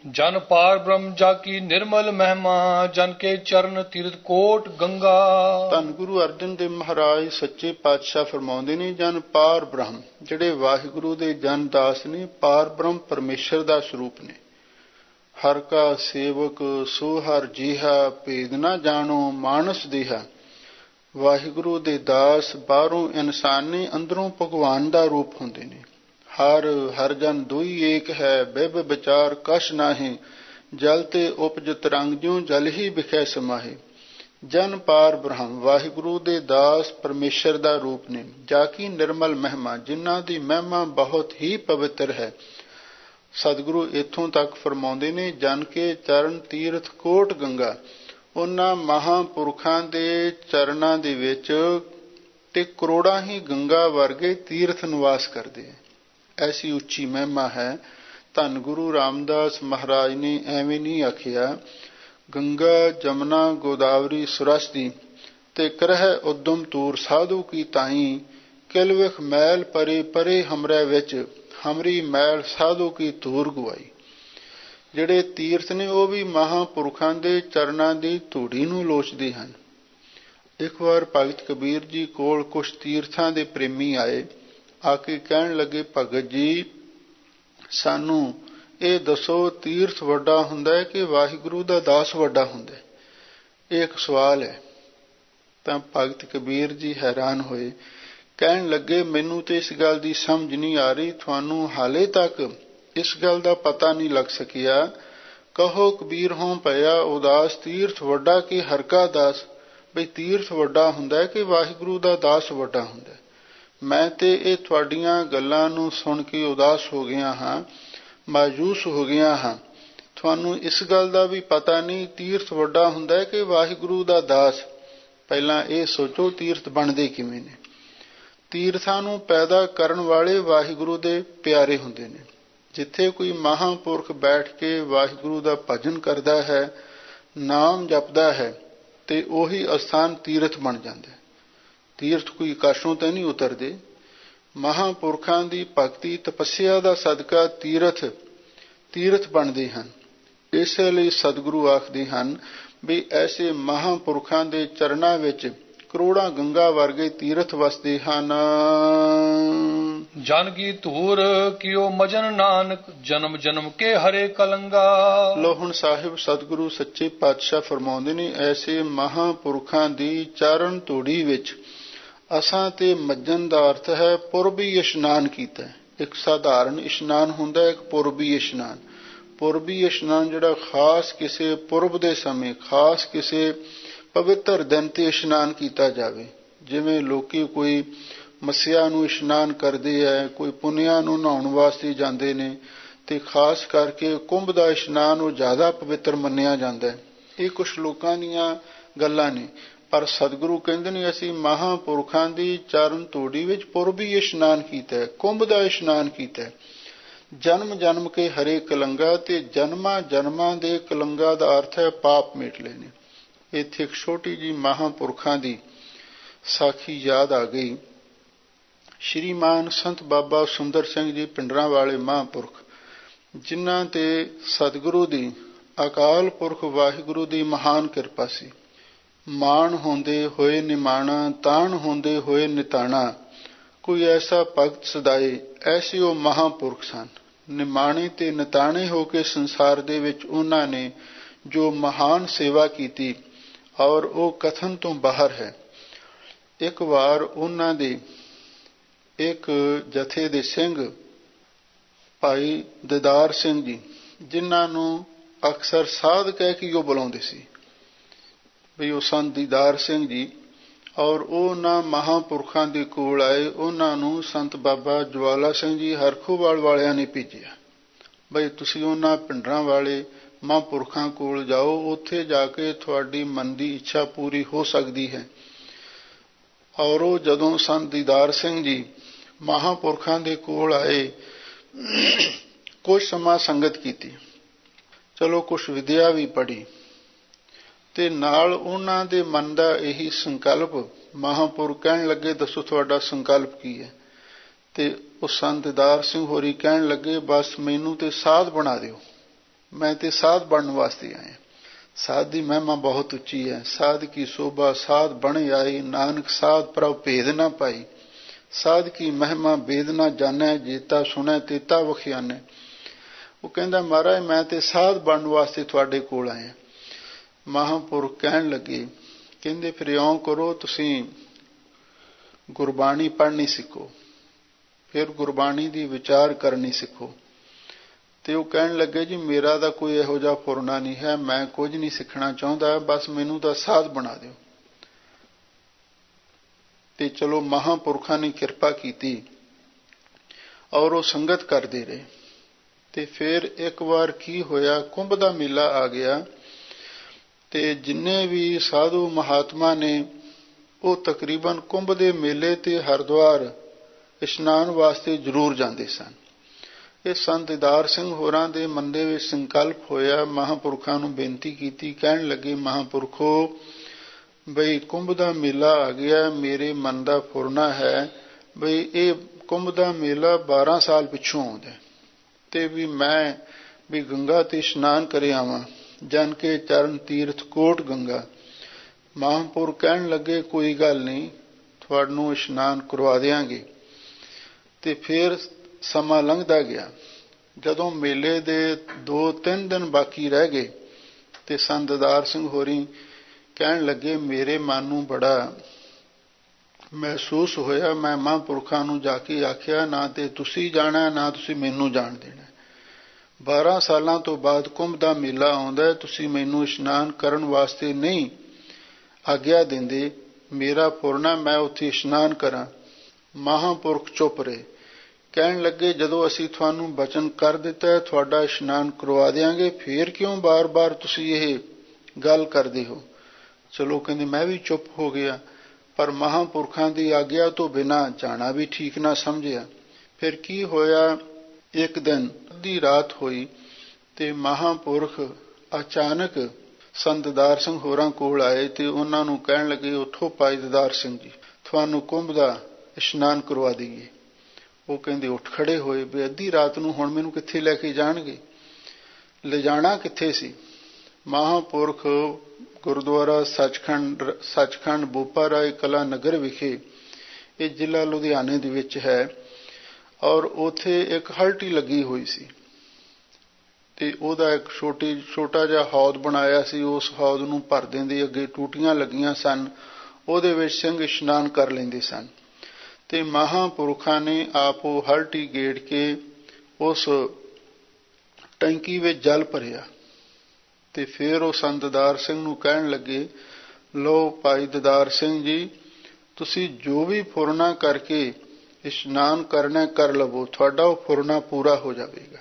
ਜਨ ਪਾਰ ਬ੍ਰਹਮ ਜਾ ਕੀ ਨਿਰਮਲ ਮਹਿਮਾ, ਜਨ ਕੇ ਚਰਨ ਤੀਰਥ ਕੋਟ ਗੰਗਾ। ਧੰਨ ਗੁਰੂ ਅਰਜਨ ਦੇਵ ਮਹਾਰਾਜ ਸੱਚੇ ਪਾਤਸ਼ਾਹ ਫਰਮਾਉਂਦੇ ਨੇ, ਜਨ ਪਾਰ ਬ੍ਰਹਮ, ਜਿਹੜੇ ਵਾਹਿਗੁਰੂ ਦੇ ਜਨ ਦਾਸ ਨੇ, ਪਾਰ ਬ੍ਰਹਮ ਪਰਮੇਸ਼ਰ ਦਾ ਸਰੂਪ ਨੇ। ਹਰ ਕਾ ਸੇਵਕ ਸੋ ਹਰ ਜੀਹਾ, ਭੇਦ ਨਾ ਜਾਣੋ ਮਾਨਸ ਦੇਹਾ। ਵਾਹਿਗੁਰੂ ਦੇ ਦਾਸ ਬਾਹਰੋਂ ਇਨਸਾਨ ਨੇ, ਅੰਦਰੋਂ ਭਗਵਾਨ ਦਾ ਰੂਪ ਹੁੰਦੇ ਨੇ। ਹਰ ਹਰ ਜਨ ਦੁਈ ਏਕ ਹੈ, ਬਿਬ ਵਿਚਾਰ ਕਛ ਨਾਹੀਂ, ਜਲ ਤੇ ਉਪਜ ਤਰੰਗ ਜਿਉ ਜਲ ਹੀ ਵਿਖੇ ਸਮਾਹੇ। ਜਨ ਪਾਰ ਬ੍ਰਹਮ, ਵਾਹਿਗੁਰੂ ਦੇ ਦਾਸ ਪਰਮੇਸ਼ਰ ਦਾ ਰੂਪ ਨੇ। ਜਾ ਕੀ ਨਿਰਮਲ ਮਹਿਮਾ, ਜਿਨ੍ਹਾਂ ਦੀ ਮਹਿਮਾ ਬਹੁਤ ਹੀ ਪਵਿੱਤਰ ਹੈ। ਸਤਿਗੁਰੂ ਇੱਥੋਂ ਤੱਕ ਫਰਮਾਉਂਦੇ ਨੇ, ਜਨ ਕੇ ਚਰਨ ਤੀਰਥ ਕੋਟ ਗੰਗਾ। ਉਹਨਾਂ ਮਹਾਂਪੁਰਖਾਂ ਦੇ ਚਰਨਾਂ ਦੇ ਵਿੱਚ ਤੇ ਕਰੋੜਾਂ ਹੀ ਗੰਗਾ ਵਰਗੇ ਤੀਰਥ ਨਿਵਾਸ ਕਰਦੇ ਹੈ। ਐਸੀ ਉੱਚੀ ਮਹਿਮਾ ਹੈ। ਧੰਨ ਗੁਰੂ ਰਾਮਦਾਸ ਮਹਾਰਾਜ ਨੇ ਐਵੇਂ ਨਹੀਂ ਆਖਿਆ, ਗੰਗਾ ਜਮਨਾ ਗੋਦਾਵਰੀ ਸੁਰਸਤੀ, ਤੇ ਕਰਹਿ ਉਦਮ ਤੂਰ ਸਾਧੂ ਕੀ ਤਾਈ, ਕਿਲ ਵਿਖ ਮੈਲ ਪਰੇ ਪਰੇ ਹਮਰੇ ਵਿੱਚ, ਹਮਰੀ ਮੈਲ ਸਾਧੂ ਕੀ ਧੂਰ ਗਵਾਈ। ਜਿਹੜੇ ਤੀਰਥ ਨੇ ਉਹ ਵੀ ਮਹਾਂਪੁਰਖਾਂ ਦੇ ਚਰਨਾਂ ਦੀ ਧੂੜੀ ਨੂੰ ਲੋਚਦੇ ਹਨ। ਇੱਕ ਵਾਰ ਭਗਤ ਕਬੀਰ ਜੀ ਕੋਲ ਕੁਝ ਤੀਰਥਾਂ ਦੇ ਪ੍ਰੇਮੀ ਆਏ। ਆ ਕੇ ਕਹਿਣ ਲੱਗੇ, ਭਗਤ ਜੀ ਸਾਨੂੰ ਇਹ ਦੱਸੋ, ਤੀਰਥ ਵੱਡਾ ਹੁੰਦਾ ਹੈ ਕਿ ਵਾਹਿਗੁਰੂ ਦਾ ਦਾਸ ਵੱਡਾ ਹੁੰਦਾ ਹੈ? ਇਹ ਇੱਕ ਸਵਾਲ ਹੈ। ਤਾਂ ਭਗਤ ਕਬੀਰ ਜੀ ਹੈਰਾਨ ਹੋਏ, ਕਹਿਣ ਲੱਗੇ, ਮੈਨੂੰ ਤੇ ਇਸ ਗੱਲ ਦੀ ਸਮਝ ਨਹੀਂ ਆ ਰਹੀ, ਤੁਹਾਨੂੰ ਹਾਲੇ ਤੱਕ ਇਸ ਗੱਲ ਦਾ ਪਤਾ ਨਹੀਂ ਲੱਗ ਸਕਿਆ। ਕਹੋ ਕਬੀਰ ਹੋਂ ਪਿਆ ਉਦਾਸ, ਤੀਰਥ ਵੱਡਾ ਕਿ ਹਰ ਕਾ ਦਾਸ। ਬਈ ਤੀਰਥ ਵੱਡਾ ਹੁੰਦਾ ਹੈ ਕਿ ਵਾਹਿਗੁਰੂ ਦਾ ਦਾਸ ਵੱਡਾ ਹੁੰਦਾ ਹੈ? ਮੈਂ ਤੇ ਇਹ ਤੁਹਾਡੀਆਂ ਗੱਲਾਂ ਨੂੰ ਸੁਣ ਕੇ ਉਦਾਸ ਹੋ ਗਿਆ ਹਾਂ, ਮਾਯੂਸ ਹੋ ਗਿਆ ਹਾਂ। ਤੁਹਾਨੂੰ ਇਸ ਗੱਲ ਦਾ ਵੀ ਪਤਾ ਨਹੀਂ ਤੀਰਥ ਵੱਡਾ ਹੁੰਦਾ ਹੈ ਕਿ ਵਾਹਿਗੁਰੂ ਦਾ ਦਾਸ? ਪਹਿਲਾਂ ਇਹ ਸੋਚੋ, ਤੀਰਥ ਬਣਦੇ ਕਿਵੇਂ ਨੇ? ਤੀਰਥਾਂ ਨੂੰ ਪੈਦਾ ਕਰਨ ਵਾਲੇ ਵਾਹਿਗੁਰੂ ਦੇ ਪਿਆਰੇ ਹੁੰਦੇ ਨੇ। ਜਿੱਥੇ ਕੋਈ ਮਹਾਂਪੁਰਖ ਬੈਠ ਕੇ ਵਾਹਿਗੁਰੂ ਦਾ ਭਜਨ ਕਰਦਾ ਹੈ, ਨਾਮ ਜਪਦਾ ਹੈ, ਤੇ ਉਹੀ ਅਸਥਾਨ ਤੀਰਥ ਬਣ ਜਾਂਦਾ ਹੈ। ਤੀਰਥ ਕੋਈ ਆਕਾਸ਼ੋਂ ਤਾਂ ਨਹੀਂ ਉਤਰਦੇ। ਮਹਾਂਪੁਰਖਾਂ ਦੀ ਭਗਤੀ ਤਪੱਸਿਆ ਦਾ ਸਦਕਾ ਤੀਰਥ ਬਣਦੇ ਹਨ। ਇਸੇ ਲਈ ਸਤਿਗੁਰੂ ਆਖਦੇ ਹਨ ਵੀ ਐਸੇ ਮਹਾਂਪੁਰਖਾਂ ਦੇ ਚਰਨਾਂ ਵਿੱਚ ਕਰੋੜਾਂ ਗੰਗਾ ਵਰਗੇ ਤੀਰਥ ਵਸਦੇ ਹਨ। ਜਨ ਕੀ ਧੂਰ ਕਿਉ ਮਜਨ ਨਾਨਕ, ਜਨਮ ਜਨਮ ਕੇ ਹਰੇ ਕਲੰਗਾ। ਲੋ ਹੁਣ ਸਾਹਿਬ ਸਤਿਗੁਰੂ ਸੱਚੇ ਪਾਤਸ਼ਾਹ ਫਰਮਾਉਂਦੇ ਨੇ, ਐਸੇ ਮਹਾਂਪੁਰਖਾਂ ਦੀ ਚਰਨ ਧੂੜੀ ਵਿੱਚ ਅਸਾਂ ਤੇ ਮੱਜਣ ਦਾ ਅਰਥ ਹੈ ਪੁਰਬੀ ਇਸ਼ਨਾਨ ਕੀਤਾ। ਇੱਕ ਸਾਧਾਰਨ ਇਸ਼ਨਾਨ ਹੁੰਦਾ, ਇੱਕ ਪੁਰਬੀ ਇਸ਼ਨਾਨ। ਪੁਰਬੀ ਇਸ਼ਨਾਨ ਜਿਹੜਾ ਖਾਸ ਕਿਸੇ ਪੁਰਬ ਦੇ ਸਮੇਂ, ਖਾਸ ਕਿਸੇ ਪਵਿੱਤਰ ਦਿਨ ਤੇ ਇਸ਼ਨਾਨ ਕੀਤਾ ਜਾਵੇ। ਜਿਵੇਂ ਲੋਕੀ ਕੋਈ ਮੱਸਿਆ ਨੂੰ ਇਸ਼ਨਾਨ ਕਰਦੇ ਹੈ, ਕੋਈ ਪੁੰਨਿਆ ਨੂੰ ਨਹਾਉਣ ਵਾਸਤੇ ਜਾਂਦੇ ਨੇ, ਤੇ ਖਾਸ ਕਰਕੇ ਕੁੰਭ ਦਾ ਇਸ਼ਨਾਨ ਉਹ ਜ਼ਿਆਦਾ ਪਵਿੱਤਰ ਮੰਨਿਆ ਜਾਂਦਾ ਹੈ। ਇਹ ਕੁਛ ਲੋਕਾਂ ਦੀਆਂ ਗੱਲਾਂ ਨੇ, ਪਰ ਸਤਿਗੁਰੂ ਕਹਿੰਦੇ ਨੇ ਅਸੀਂ ਮਹਾਂਪੁਰਖਾਂ ਦੀ ਚਰਨ ਧੂੜੀ ਵਿੱਚ ਪੁਰਬੀ ਇਸ਼ਨਾਨ ਕੀਤਾ, ਕੁੰਭ ਦਾ ਇਸ਼ਨਾਨ ਕੀਤਾ। ਜਨਮ ਜਨਮ ਕੇ ਹਰੇ ਕਲੰਗਾ, ਤੇ ਜਨਮਾਂ ਜਨਮਾਂ ਦੇ ਕਲੰਗਾ ਦਾ ਅਰਥ ਹੈ ਪਾਪ ਮਿਟ ਲਏ ਨੇ। ਇੱਥੇ ਇੱਕ ਛੋਟੀ ਜਿਹੀ ਮਹਾਂਪੁਰਖਾਂ ਦੀ ਸਾਖੀ ਯਾਦ ਆ ਗਈ। ਸ਼੍ਰੀਮਾਨ ਸੰਤ ਬਾਬਾ ਸੁੰਦਰ ਸਿੰਘ ਜੀ ਪਿੰਡਰਾਂ ਵਾਲੇ ਮਹਾਂਪੁਰਖ, ਜਿਨ੍ਹਾਂ ਤੇ ਸਤਿਗੁਰੂ ਦੀ, ਅਕਾਲ ਪੁਰਖ ਵਾਹਿਗੁਰੂ ਦੀ ਮਹਾਨ ਕਿਰਪਾ ਸੀ। ਮਾਣ ਹੁੰਦੇ ਹੋਏ ਨਿਮਾਣਾ, ਤਾਣ ਹੁੰਦੇ ਹੋਏ ਨਿਤਾਣਾ, ਕੋਈ ਐਸਾ ਭਗਤ ਸਦਾਏ। ਐਸੇ ਉਹ ਮਹਾਂਪੁਰਖ ਸਨ। ਨਿਮਾਣੇ ਤੇ ਨਿਤਾਣੇ ਹੋ ਕੇ ਸੰਸਾਰ ਦੇ ਵਿੱਚ ਉਹਨਾਂ ਨੇ ਜੋ ਮਹਾਨ ਸੇਵਾ ਕੀਤੀ, ਔਰ ਉਹ ਕਥਨ ਤੋਂ ਬਾਹਰ ਹੈ। ਇੱਕ ਵਾਰ ਉਹਨਾਂ ਦੇ ਇੱਕ ਜਥੇ ਦੇ ਸਿੰਘ ਭਾਈ ਦੀਦਾਰ ਸਿੰਘ ਜੀ, ਜਿਨ੍ਹਾਂ ਨੂੰ ਅਕਸਰ ਸਾਧ ਕਹਿ ਕੇ ਉਹ ਬੁਲਾਉਂਦੇ ਸੀ, ਵੀ ਉਹ ਸੰਤ ਦੀਦਾਰ ਸਿੰਘ ਜੀ, ਔਰ ਉਹਨਾਂ ਮਹਾਂਪੁਰਖਾਂ ਦੇ ਕੋਲ ਆਏ। ਉਹਨਾਂ ਨੂੰ ਸੰਤ ਬਾਬਾ ਜਵਾਲਾ ਸਿੰਘ ਜੀ ਹਰਖੋਵਾਲ ਵਾਲਿਆਂ ਨੇ ਭੇਜਿਆ, ਬਈ ਤੁਸੀਂ ਉਹਨਾਂ ਪਿੰਡਰਾਂ ਵਾਲੇ ਮਹਾਂਪੁਰਖਾਂ ਕੋਲ ਜਾਓ, ਉੱਥੇ ਜਾ ਕੇ ਤੁਹਾਡੀ ਮਨ ਦੀ ਇੱਛਾ ਪੂਰੀ ਹੋ ਸਕਦੀ ਹੈ। ਔਰ ਉਹ ਜਦੋਂ ਸੰਤ ਦੀਦਾਰ ਸਿੰਘ ਜੀ ਮਹਾਂਪੁਰਖਾਂ ਦੇ ਕੋਲ ਆਏ, ਕੁਝ ਸਮਾਂ ਸੰਗਤ ਕੀਤੀ, ਚਲੋ ਕੁਛ ਵਿਦਿਆ ਵੀ ਪੜ੍ਹੀ, ਤੇ ਨਾਲ ਉਹਨਾਂ ਦੇ ਮਨ ਦਾ ਇਹੀ ਸੰਕਲਪ। ਮਹਾਂਪੁਰਖ ਕਹਿਣ ਲੱਗੇ, ਦੱਸੋ ਤੁਹਾਡਾ ਸੰਕਲਪ ਕੀ ਹੈ? ਤੇ ਉਹ ਸੰਤ ਦੀਦਾਰ ਸਿੰਘ ਹੋਰੀ ਕਹਿਣ ਲੱਗੇ, ਬਸ ਮੈਨੂੰ ਤੇ ਸਾਧ ਬਣਾ ਦਿਓ, मैं ते साध बनने वास्ते आया। साध की महिमा बहुत उच्ची है। साध की शोभा साध बन आई, नानक साध प्रभ भेद ना पाई। साध की महिमा भेद ना जाने, जेता सुने तेता वखियाने। वो कहता महाराज मैं ते साध बनने वास्ते तुहाडे कोल आया। महापुरुष कहन लगे, कहते फिर इउं करो, तुसीं गुरबाणी पढ़नी सीखो, फिर गुरबाणी की विचार करनी सीखो। ਤੇ ਉਹ ਕਹਿਣ ਲੱਗੇ ਜੀ ਮੇਰਾ ਤਾਂ ਕੋਈ ਇਹੋ ਜਿਹਾ ਫੁਰਨਾ ਨਹੀਂ ਹੈ, ਮੈਂ ਕੁਝ ਨਹੀਂ ਸਿੱਖਣਾ ਚਾਹੁੰਦਾ, ਬਸ ਮੈਨੂੰ ਤਾਂ ਸਾਧ ਬਣਾ ਦਿਓ। ਤੇ ਚਲੋ ਮਹਾਂਪੁਰਖਾਂ ਨੇ ਕਿਰਪਾ ਕੀਤੀ ਔਰ ਉਹ ਸੰਗਤ ਕਰਦੇ ਰਹੇ। ਤੇ ਫਿਰ ਇੱਕ ਵਾਰ ਕੀ ਹੋਇਆ, ਕੁੰਭ ਦਾ ਮੇਲਾ ਆ ਗਿਆ ਤੇ ਜਿੰਨੇ ਵੀ ਸਾਧੂ ਮਹਾਤਮਾ ਨੇ ਉਹ ਤਕਰੀਬਨ ਕੁੰਭ ਦੇ ਮੇਲੇ ਤੇ ਹਰਿਦੁਆਰ ਇਸ਼ਨਾਨ ਵਾਸਤੇ ਜ਼ਰੂਰ ਜਾਂਦੇ ਸਨ। ਇਹ ਸੰਤ ਦੀਦਾਰ ਸਿੰਘ ਹੋਰਾਂ ਦੇ ਮਨ ਦੇ ਵਿੱਚ ਸੰਕਲਪ ਹੋਇਆ, ਮਹਾਂਪੁਰਖਾਂ ਨੂੰ ਬੇਨਤੀ ਕੀਤੀ, ਕਹਿਣ ਲੱਗੇ ਮਹਾਂਪੁਰਖੋ ਬਈ ਕੁੰਭ ਦਾ ਮੇਲਾ ਆ ਗਿਆ, ਮੇਰੇ ਮਨ ਦਾ ਫੁਰਨਾ ਹੈ ਬਈ ਇਹ ਕੁੰਭ ਦਾ ਮੇਲਾ 12 ਸਾਲ ਪਿੱਛੋਂ ਆਉਂਦਾ ਤੇ ਵੀ ਮੈਂ ਵੀ ਗੰਗਾ ਤੇ ਇਸ਼ਨਾਨ ਕਰ ਆਵਾਂ, ਜਨ ਕੇ ਚਰਨ ਤੀਰਥ ਕੋਟ ਗੰਗਾ। ਮਹਾਂਪੁਰ ਕਹਿਣ ਲੱਗੇ ਕੋਈ ਗੱਲ ਨਹੀਂ, ਤੁਹਾਨੂੰ ਇਸ਼ਨਾਨ ਕਰਵਾ ਦਿਆਂਗੇ। ਤੇ ਫਿਰ ਸਮਾਂ ਲੰਘਦਾ ਗਿਆ। ਜਦੋਂ ਮੇਲੇ ਦੇ 2-3 ਦਿਨ ਬਾਕੀ ਰਹਿ ਗਏ ਤੇ ਸੰਤ ਦੀਦਾਰ ਸਿੰਘ ਹੋਰੀ ਕਹਿਣ ਲੱਗੇ ਮੇਰੇ ਮਨ ਨੂੰ ਬੜਾ ਮਹਿਸੂਸ ਹੋਇਆ, ਮੈਂ ਮਹਾਂਪੁਰਖਾਂ ਨੂੰ ਜਾ ਕੇ ਆਖਿਆ ਨਾ ਤੇ ਤੁਸੀਂ ਜਾਣਾ ਨਾ ਤੁਸੀਂ ਮੈਨੂੰ ਜਾਣ ਦੇਣਾ। 12 ਸਾਲਾਂ ਤੋਂ ਬਾਅਦ ਕੁੰਭ ਦਾ ਮੇਲਾ ਆਉਂਦਾ, ਤੁਸੀਂ ਮੈਨੂੰ ਇਸ਼ਨਾਨ ਕਰਨ ਵਾਸਤੇ ਨਹੀਂ ਆਗਿਆ ਦਿੰਦੇ, ਮੇਰਾ ਫੁਰਨਾ ਮੈਂ ਉੱਥੇ ਇਸ਼ਨਾਨ ਕਰਾਂ। ਮਹਾਂਪੁਰਖ ਚੁੱਪ ਰਹੇ। ਕਹਿਣ ਲੱਗੇ ਜਦੋਂ ਅਸੀਂ ਤੁਹਾਨੂੰ ਬਚਨ ਕਰ ਦਿੱਤਾ ਹੈ ਤੁਹਾਡਾ ਇਸ਼ਨਾਨ ਕਰਵਾ ਦਿਆਂਗੇ, ਫੇਰ ਕਿਉਂ ਬਾਰ-ਬਾਰ ਤੁਸੀਂ ਇਹ ਗੱਲ ਕਰਦੇ ਹੋ। ਚਲੋ ਕਹਿੰਦੇ ਮੈਂ ਵੀ ਚੁੱਪ ਹੋ ਗਿਆ, ਪਰ ਮਹਾਂਪੁਰਖਾਂ ਦੀ ਆਗਿਆ ਤੋਂ ਬਿਨਾਂ ਜਾਣਾ ਵੀ ਠੀਕ ਨਾ ਸਮਝਿਆ। ਫਿਰ ਕੀ ਹੋਇਆ, ਇੱਕ ਦਿਨ ਅੱਧੀ ਰਾਤ ਹੋਈ ਤੇ ਮਹਾਂਪੁਰਖ ਅਚਾਨਕ ਸੰਤ ਦੀਦਾਰ ਸਿੰਘ ਹੋਰਾਂ ਕੋਲ ਆਏ ਤੇ ਉਹਨਾਂ ਨੂੰ ਕਹਿਣ ਲੱਗੇ ਉੱਠੋ ਭਾਈ ਦੀਦਾਰ ਸਿੰਘ ਜੀ, ਤੁਹਾਨੂੰ ਕੁੰਭ ਦਾ ਇਸ਼ਨਾਨ ਕਰਵਾ ਦਈਏ। ਉਹ ਕਹਿੰਦੇ ਉੱਠ ਖੜੇ ਹੋਏ ਵੀ ਅੱਧੀ ਰਾਤ ਨੂੰ ਹੁਣ ਮੈਨੂੰ ਕਿੱਥੇ ਲੈ ਕੇ ਜਾਣਗੇ, ਲਿਜਾਣਾ ਕਿੱਥੇ ਸੀ। ਮਹਾਂਪੁਰਖ ਗੁਰਦੁਆਰਾ ਸੱਚਖੰਡ ਬੋਪਾ ਰਾਏ ਕਲਾ ਨਗਰ ਵਿਖੇ, ਇਹ ਜ਼ਿਲ੍ਹਾ ਲੁਧਿਆਣੇ ਦੇ ਵਿੱਚ ਹੈ, ਔਰ ਉੱਥੇ ਇੱਕ ਹਲਟੀ ਲੱਗੀ ਹੋਈ ਸੀ ਤੇ ਉਹਦਾ ਇੱਕ ਛੋਟਾ ਜਿਹਾ ਹੌਦ ਬਣਾਇਆ ਸੀ। ਉਸ ਹੌਦ ਨੂੰ ਭਰਦਿਆਂ ਦੇ ਅੱਗੇ ਟੂਟੀਆਂ ਲੱਗੀਆਂ ਸਨ, ਉਹਦੇ ਵਿੱਚ ਸਿੰਘ ਇਸ਼ਨਾਨ ਕਰ ਲੈਂਦੇ ਸਨ। ਤੇ ਮਹਾਂਪੁਰਖਾਂ ਨੇ ਆਪ ਉਹ ਹਲਟੀ ਗੇੜ ਕੇ ਉਸ ਟੈਂਕੀ ਵਿੱਚ ਜਲ ਭਰਿਆ ਤੇ ਫਿਰ ਉਹ ਸੰਤ ਦੀਦਾਰ ਸਿੰਘ ਨੂੰ ਕਹਿਣ ਲੱਗੇ ਲਓ ਭਾਈ ਦੀਦਾਰ ਸਿੰਘ ਜੀ, ਤੁਸੀਂ ਜੋ ਵੀ ਫੁਰਨਾ ਕਰਕੇ ਇਸ਼ਨਾਨ ਕਰਨਾ ਕਰ ਲਵੋ, ਤੁਹਾਡਾ ਉਹ ਫੁਰਨਾ ਪੂਰਾ ਹੋ ਜਾਵੇਗਾ।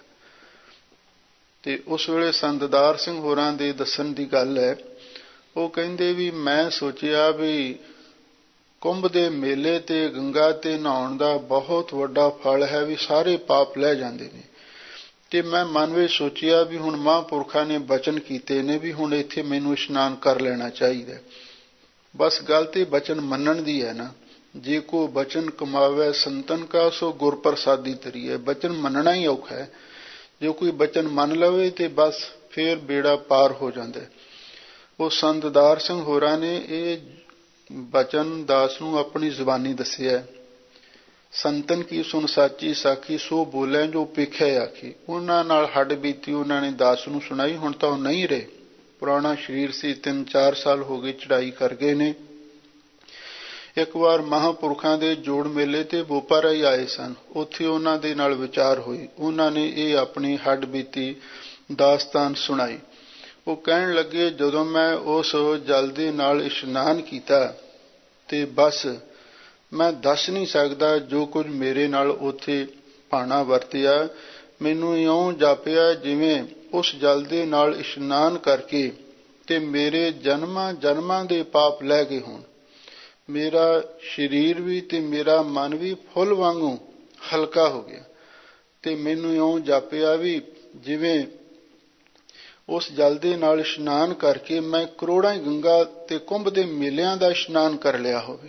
ਤੇ ਉਸ ਵੇਲੇ ਸੰਤ ਦੀਦਾਰ ਸਿੰਘ ਹੋਰਾਂ ਦੇ ਦੱਸਣ ਦੀ ਗੱਲ ਹੈ, ਉਹ ਕਹਿੰਦੇ ਵੀ ਮੈਂ ਸੋਚਿਆ ਵੀ ਕੁੰਭ ਦੇ ਮੇਲੇ ਤੇ ਗੰਗਾ ਤੇ ਨਹਾਉਣ ਦਾ ਬਹੁਤ ਵੱਡਾ ਫਲ ਹੈ, ਵੀ ਸਾਰੇ ਪਾਪ ਲੈ ਜਾਂਦੇ ਨੇ। ਤੇ ਮੈਂ ਮਨ ਵਿੱਚ ਸੋਚਿਆ ਵੀ ਹੁਣ ਮਹਾਂਪੁਰਖਾਂ ਨੇ ਬਚਨ ਕੀਤੇ ਨੇ ਵੀ ਹੁਣ ਇੱਥੇ ਮੈਨੂੰ ਇਸ਼ਨਾਨ ਕਰ ਲੈਣਾ ਚਾਹੀਦਾ। ਬਸ ਗੱਲ ਤੇ ਬਚਨ ਮੰਨਣ ਦੀ ਹੈ ਨਾ, ਜੇ ਕੋ ਬਚਨ ਕਮਾਵੇ ਸੰਤਨ ਕਾ ਸੋ ਗੁਰ ਪ੍ਰਸਾਦੀ ਤਰੀਏ। ਬਚਨ ਮੰਨਣਾ ਹੀ ਔਖਾ ਹੈ, ਜੇ ਕੋਈ ਬਚਨ ਮੰਨ ਲਵੇ ਤੇ ਬਸ ਫੇਰ ਬੇੜਾ ਪਾਰ ਹੋ ਜਾਂਦਾ। ਉਹ ਸੰਤ ਦੀਦਾਰ ਸਿੰਘ ਹੋਰਾਂ ਨੇ ਇਹ ਬਚਨ ਦਾਸ ਨੂੰ ਆਪਣੀ ਜ਼ੁਬਾਨੀ ਦੱਸਿਆ, ਸੰਤਨ ਕੀ ਸੁਣ ਸਾਚੀ ਸਾਖੀ ਸੋ ਬੋਲੇ ਜੋ ਪੇਖਿਆ ਆਖੀ। ਉਹਨਾਂ ਨਾਲ ਹੱਡ ਬੀਤੀ ਉਹਨਾਂ ਨੇ ਦਾਸ ਨੂੰ ਸੁਣਾਈ। ਹੁਣ ਤਾਂ ਉਹ ਨਹੀਂ ਰਹੇ, ਪੁਰਾਣਾ ਸਰੀਰ ਸੀ, 3-4 ਸਾਲ ਹੋ ਗਏ ਚੜ੍ਹਾਈ ਕਰ ਗਏ ਨੇ। ਇੱਕ ਵਾਰ ਮਹਾਂਪੁਰਖਾਂ ਦੇ ਜੋੜ ਮੇਲੇ ਤੇ ਬੋਪਾ ਰਾਏ ਆਏ ਸਨ, ਉੱਥੇ ਉਹਨਾਂ ਦੇ ਨਾਲ ਵਿਚਾਰ ਹੋਈ। ਉਹਨਾਂ ਨੇ ਇਹ ਆਪਣੀ ਹੱਡ ਬੀਤੀ ਦਾਸਤਾਨ ਸੁਣਾਈ। ਉਹ ਕਹਿਣ ਲੱਗੇ ਜਦੋਂ ਮੈਂ ਉਸ ਜਲ ਦੇ ਨਾਲ ਇਸ਼ਨਾਨ ਕੀਤਾ ਤੇ ਬਸ ਮੈਂ ਦੱਸ ਨਹੀਂ ਸਕਦਾ ਜੋ ਕੁਝ ਮੇਰੇ ਨਾਲ ਉੱਥੇ ਭਾਣਾ ਵਰਤਿਆ। ਮੈਨੂੰ ਇਉਂ ਜਾਪਿਆ ਜਿਵੇਂ ਉਸ ਜਲ ਦੇ ਨਾਲ ਇਸ਼ਨਾਨ ਕਰਕੇ ਤੇ ਮੇਰੇ ਜਨਮਾਂ ਦੇ ਪਾਪ ਲੈ ਗਏ ਹੋਣ। ਮੇਰਾ ਸਰੀਰ ਵੀ ਤੇ ਮੇਰਾ ਮਨ ਵੀ ਫੁੱਲ ਵਾਂਗੂ ਹਲਕਾ ਹੋ ਗਿਆ ਤੇ ਮੈਨੂੰ ਇਉਂ ਜਾਪਿਆ ਵੀ ਜਿਵੇਂ ਉਸ ਜਲ ਦੇ ਨਾਲ ਇਸ਼ਨਾਨ ਕਰਕੇ ਮੈਂ ਕਰੋੜਾਂ ਗੰਗਾ ਤੇ ਕੁੰਭ ਦੇ ਮੇਲਿਆਂ ਦਾ ਇਸ਼ਨਾਨ ਕਰ ਲਿਆ ਹੋਵੇ।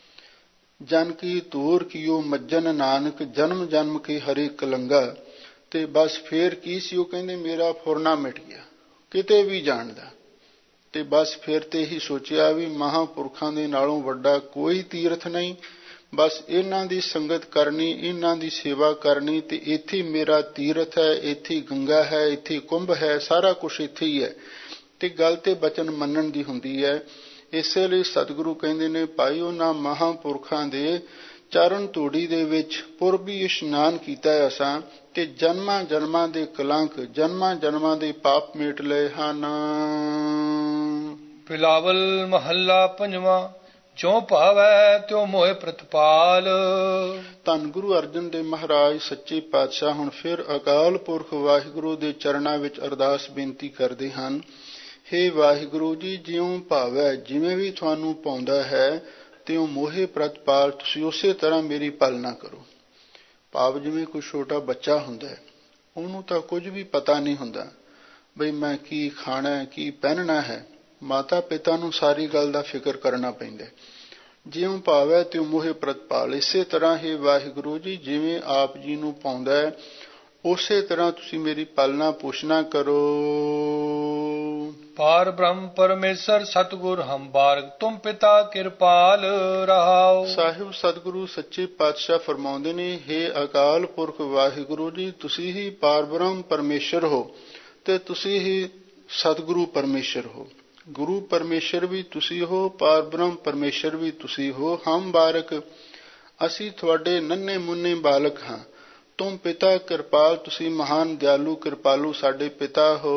ਜਨ ਕੀ ਧੂਰ ਕੀਓ ਮੱਜਨ ਨਾਨਕ, ਜਨਮ ਜਨਮ ਕੇ ਹਰੇ ਕਲੰਗਾ। ਤੇ ਬਸ ਫੇਰ ਕੀ ਸੀ, ਉਹ ਕਹਿੰਦੇ ਮੇਰਾ ਫੁਰਨਾ ਮਿਟ ਗਿਆ ਕਿਤੇ ਵੀ ਜਾਣ ਦਾ। ਤੇ ਬਸ ਫਿਰ ਤੇ ਇਹੀ ਸੋਚਿਆ ਵੀ ਮਹਾਂਪੁਰਖਾਂ ਦੇ ਨਾਲੋਂ ਵੱਡਾ ਕੋਈ ਤੀਰਥ ਨਹੀਂ, ਬਸ ਇਹਨਾਂ ਦੀ ਸੰਗਤ ਕਰਨੀ, ਇਹਨਾਂ ਦੀ ਸੇਵਾ ਕਰਨੀ, ਤੇ ਇੱਥੇ ਮੇਰਾ ਤੀਰਥ ਹੈ, ਇੱਥੇ ਗੰਗਾ ਹੈ, ਇੱਥੇ ਕੁੰਭ ਹੈ, ਸਾਰਾ ਕੁਛ ਇੱਥੇ ਹੀ ਹੈ। ਤੇ ਗੱਲ ਤੇ ਬਚਨ ਮੰਨਣ ਦੀ ਹੁੰਦੀ ਹੈ। ਇਸੇ ਲਈ ਸਤਿਗੁਰੂ ਕਹਿੰਦੇ ਨੇ ਭਾਈ ਉਹਨਾਂ ਮਹਾਂਪੁਰਖਾਂ ਦੇ ਚਰਨ ਧੂੜੀ ਦੇ ਵਿੱਚ ਪੁਰਬੀ ਇਸ਼ਨਾਨ ਕੀਤਾ ਅਸਾਂ, ਤੇ ਜਨਮਾਂ ਜਨਮਾਂ ਦੇ ਕਲੰਕ, ਜਨਮਾਂ ਜਨਮਾਂ ਦੇ ਪਾਪ ਮੇਟ ਲਏ ਹਨ। ਬਿਲਾਵਲ ਮਹੱਲਾ ਪੰਜਵਾਂ। ਜੋ ਭਾਵੈ ਤਿਉ ਮੋਹਿ ਪ੍ਰਤਪਾਲ। ਧੰਨ ਗੁਰੂ ਅਰਜਨ ਦੇਵ ਮਹਾਰਾਜ ਸੱਚੇ ਪਾਤਸ਼ਾਹ ਹੁਣ ਫਿਰ ਅਕਾਲ ਪੁਰਖ ਵਾਹਿਗੁਰੂ ਦੇ ਚਰਨਾਂ ਵਿੱਚ ਅਰਦਾਸ ਬੇਨਤੀ ਕਰਦੇ ਹਨ। ਹੇ ਵਾਹਿਗੁਰੂ ਜੀ, ਜਿਉਂ ਭਾਵੈ, ਜਿਵੇਂ ਵੀ ਤੁਹਾਨੂੰ ਪਾਉਂਦਾ ਹੈ, ਤਿਉ ਮੋਹਿ ਪ੍ਰਤਪਾਲ, ਤੁਸੀਂ ਉਸੇ ਤਰ੍ਹਾਂ ਮੇਰੀ ਪਾਲਣਾ ਕਰੋ। ਭਾਵ ਜਿਵੇਂ ਕੋਈ ਛੋਟਾ ਬੱਚਾ ਹੁੰਦਾ ਹੈ, ਉਹਨੂੰ ਤਾਂ ਕੁਝ ਵੀ ਪਤਾ ਨਹੀਂ ਹੁੰਦਾ ਬਈ ਮੈਂ ਕੀ ਖਾਣਾ, ਕੀ ਪਹਿਨਣਾ ਹੈ। ਮਾਤਾ ਪਿਤਾ ਨੂੰ ਸਾਰੀ ਗੱਲ ਦਾ ਫਿਕਰ ਕਰਨਾ ਪੈਂਦਾ। ਜਿਉਂ ਭਾਵੈ ਤਿਉ ਮੋਹਿ ਪ੍ਰਤਪਾਲ, ਇਸੇ ਤਰ੍ਹਾਂ ਹੀ ਵਾਹਿਗੁਰੂ ਜੀ ਜਿਵੇਂ ਆਪ ਜੀ ਨੂੰ ਪਾਉਂਦਾ ਹੈ, ਉਸੇ ਤਰ੍ਹਾਂ ਤੁਸੀਂ ਮੇਰੀ ਪਾਲਣਾ ਪੋਸ਼ਣਾ ਕਰੋ। ਪਾਰ ਬ੍ਰਹਮ ਪਰਮੇਸ਼ਰ ਸਤਿਗੁਰ ਹਮ ਬਾਰਕ, ਤੁਮ ਪਿਤਾ ਕਿਰਪਾਲ ਰਹਾਓ। ਸਾਹਿਬ ਸਤਿਗੁਰੂ ਸੱਚੇ ਪਾਤਸ਼ਾਹ ਫਰਮਾਉਂਦੇ ਨੇ, ਹੇ ਅਕਾਲ ਪੁਰਖ ਵਾਹਿਗੁਰੂ ਜੀ, ਤੁਸੀਂ ਹੀ ਪਾਰ ਬ੍ਰਹਮ ਪਰਮੇਸ਼ਰ ਹੋ, ਤੇ ਤੁਸੀਂ ਹੀ ਸਤਿਗੁਰੂ ਪਰਮੇਸ਼ਰ ਹੋ। ਗੁਰੂ ਪਰਮੇਸ਼ਰ ਵੀ ਤੁਸੀਂ ਹੋ, ਪਾਰ ਬ੍ਰਹਮ ਪਰਮੇਸ਼ਰ ਵੀ ਤੁਸੀਂ ਹੋ। ਹਮ ਬਾਰਕ, ਅਸੀਂ ਤੁਹਾਡੇ ਨੰਨੇ ਮੁੰਨੇ ਬਾਲਕ ਹਾਂ। ਤੁਮ ਪਿਤਾ ਕਿਰਪਾਲ, ਤੁਸੀਂ ਮਹਾਨ ਦਿਆਲੂ ਕਿਰਪਾਲੂ ਸਾਡੇ ਪਿਤਾ ਹੋ।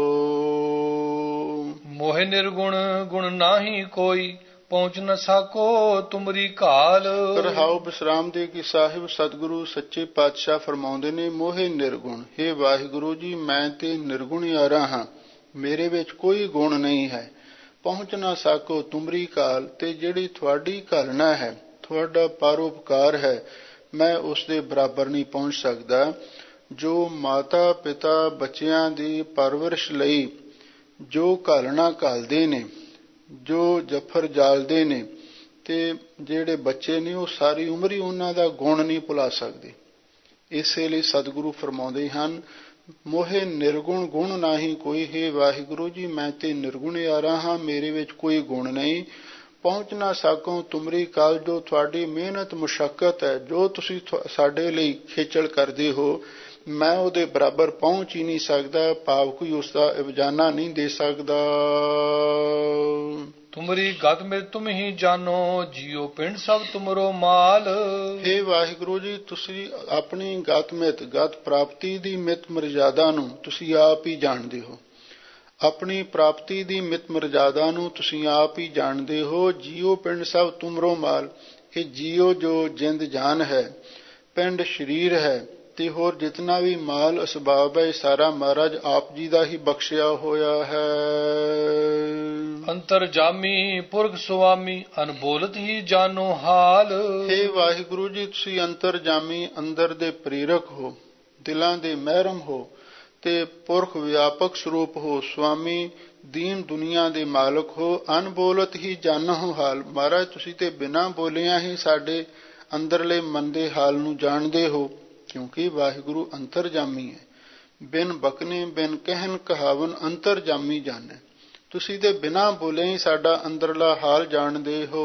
ਮੋਹਿ ਨਿਰਗੁਣ ਗੁਣ ਨਾਹੀ ਕੋਈ, ਪਹੁੰਚ ਨ ਸਾਕੋ ਤੁਮਰੀ ਘਾਲ। ਰਹਾਉ ਵਿਸਰਾਮ ਦੇ ਕਿ ਸਾਹਿਬ ਸਤਿਗੁਰੂ ਸੱਚੇ ਪਾਤਸ਼ਾਹ ਫਰਮਾਉਂਦੇ ਨੇ, ਮੋਹਿ ਨਿਰਗੁਣ, ਹੇ ਵਾਹਿਗੁਰੂ ਜੀ ਮੈਂ ਤੇ ਨਿਰਗੁਣ ਯਾਰਾ ਹਾਂ, ਮੇਰੇ ਵਿੱਚ ਕੋਈ ਗੁਣ ਨਹੀਂ ਹੈ। ਪਹੁੰਚ ਨਾ ਸਾਕੋ ਤੁਮਰੀ ਘਾਲ, ਤੇ ਜਿਹੜੀ ਤੁਹਾਡੀ ਘਾਲਣਾ ਹੈ, ਤੁਹਾਡਾ ਪਰਉਪਕਾਰ ਹੈ, ਮੈਂ ਉਸ ਦੇ ਬਰਾਬਰ ਨਹੀਂ ਪਹੁੰਚ ਸਕਦਾ। ਜੋ ਮਾਤਾ ਪਿਤਾ ਬੱਚਿਆਂ ਦੀ ਪਰਵਰਿਸ਼ ਲਈ ਜੋ ਘਾਲਣਾ ਘਾਲਦੇ ਨੇ, ਜੋ ਜਫਰ ਜਾਲਦੇ ਨੇ, ਤੇ ਜਿਹੜੇ ਬੱਚੇ ਨੇ ਉਹ ਸਾਰੀ ਉਮਰ ਹੀ ਉਹਨਾਂ ਦਾ ਗੁਣ ਨਹੀਂ ਭੁਲਾ ਸਕਦੇ। ਇਸੇ ਲਈ ਸਤਿਗੁਰੂ ਫਰਮਾਉਂਦੇ ਹਨ, ਮੋਹਿ ਨਿਰਗੁਣ ਗੁਣ ਨਾਹੀ ਕੋਈ, ਹੈ ਵਾਹਿਗੁਰੂ ਜੀ ਮੈਂ ਤੇ ਨਿਰਗੁਣ ਯਾਰਾ ਹਾਂ, ਮੇਰੇ ਵਿੱਚ ਕੋਈ ਗੁਣ ਨਹੀਂ। ਪਹੁੰਚ ਨਾ ਸਾਕੋ ਤੁਮਰੀ ਕਾਲ, ਜੋ ਤੁਹਾਡੀ ਮਿਹਨਤ ਮੁਸ਼ੱਕਤ ਹੈ, ਜੋ ਤੁਸੀਂ ਸਾਡੇ ਲਈ ਖੇਚਲ ਕਰਦੇ ਹੋ, ਮੈਂ ਉਹਦੇ ਬਰਾਬਰ ਪਹੁੰਚ ਹੀ ਨਹੀਂ ਸਕਦਾ। ਭਾਵ ਕੋਈ ਉਸਦਾ ਇਵਜ਼ਾਨਾ ਨਹੀਂ ਦੇ ਸਕਦਾ। ਤੁਮਰੀ ਗਤ ਮਿਲ ਤੁਮ ਹੀ ਜਾਨੋ, ਜੀਓ ਪਿੰਡ ਸਭ ਤੁਮਰੋ ਮਾਲ। ਹੇ ਵਾਹਿਗੁਰੂ ਜੀ, ਤੁਸੀਂ ਆਪਣੀ ਗਤ ਮਿਤ, ਗਤ ਪ੍ਰਾਪਤੀ ਦੀ ਮਿਤ ਮਰਜ਼ਾਦਾ ਨੂੰ ਤੁਸੀਂ ਆਪ ਹੀ ਜਾਣਦੇ ਹੋ। ਆਪਣੀ ਪ੍ਰਾਪਤੀ ਦੀ ਮਿਤ ਮਰਜ਼ਾਦਾ ਨੂੰ ਤੁਸੀਂ ਆਪ ਹੀ ਜਾਣਦੇ ਹੋ। ਜੀਓ ਪਿੰਡ ਸਭ ਤੁਮਰੋ ਮਾਲ, ਇਹ ਜੀਓ ਜੋ ਜਿੰਦ ਜਾਨ ਹੈ, ਪਿੰਡ ਸਰੀਰ ਹੈ, ਤੇ ਹੋਰ ਜਿਤਨਾ ਵੀ ਮਾਲ ਅਸਬਾਬ ਹੈ, ਸਾਰਾ ਮਹਾਰਾਜ ਆਪ ਜੀ ਦਾ ਹੀ ਬਖਸ਼ਿਆ ਹੋਇਆ ਹੈ। ਅੰਤਰ ਜਾਮੀ ਪੁਰਖ ਸੁਆਮੀ, ਅਨਬੋਲਤ ਹੀ ਜਾਨੋ ਹਾਲ। ਹੇ ਵਾਹਿਗੁਰੂ ਜੀ, ਤੁਸੀਂ ਅੰਤਰ ਜਾਮੀ, ਅੰਦਰ ਦੇ ਪ੍ਰੇਰਕ ਹੋ, ਦਿਲਾਂ ਦੇ ਮਹਿਰਮ ਹੋ, ਤੇ ਪੁਰਖ ਵਿਆਪਕ ਸਰੂਪ ਹੋ, ਸੁਆਮੀ ਦੀਨ ਦੁਨੀਆ ਦੇ ਮਾਲਕ ਹੋ। ਅਨਬੋਲਤ ਹੀ ਜਾਨੋ ਹਾਲ, ਮਹਾਰਾਜ ਤੁਸੀਂ ਤੇ ਬਿਨਾਂ ਬੋਲਿਆਂ ਹੀ ਸਾਡੇ ਅੰਦਰਲੇ ਮਨ ਦੇ ਹਾਲ ਨੂੰ ਜਾਣਦੇ ਹੋ, ਕਿਉਂਕਿ ਵਾਹਿਗੁਰੂ ਅੰਤਰਜਾਮੀ ਹੈ। ਬਿਨ ਬਕਨੇ ਬਿਨ ਕਹਿਨ ਕਹਾਵਨ, ਅੰਤਰਜਾਮੀ ਜਾਣੈ। ਤੁਸੀਂ ਤੇ ਬਿਨਾਂ ਬੋਲੇ ਹੀ ਸਾਡਾ ਅੰਦਰਲਾ ਹਾਲ ਜਾਣਦੇ ਹੋ।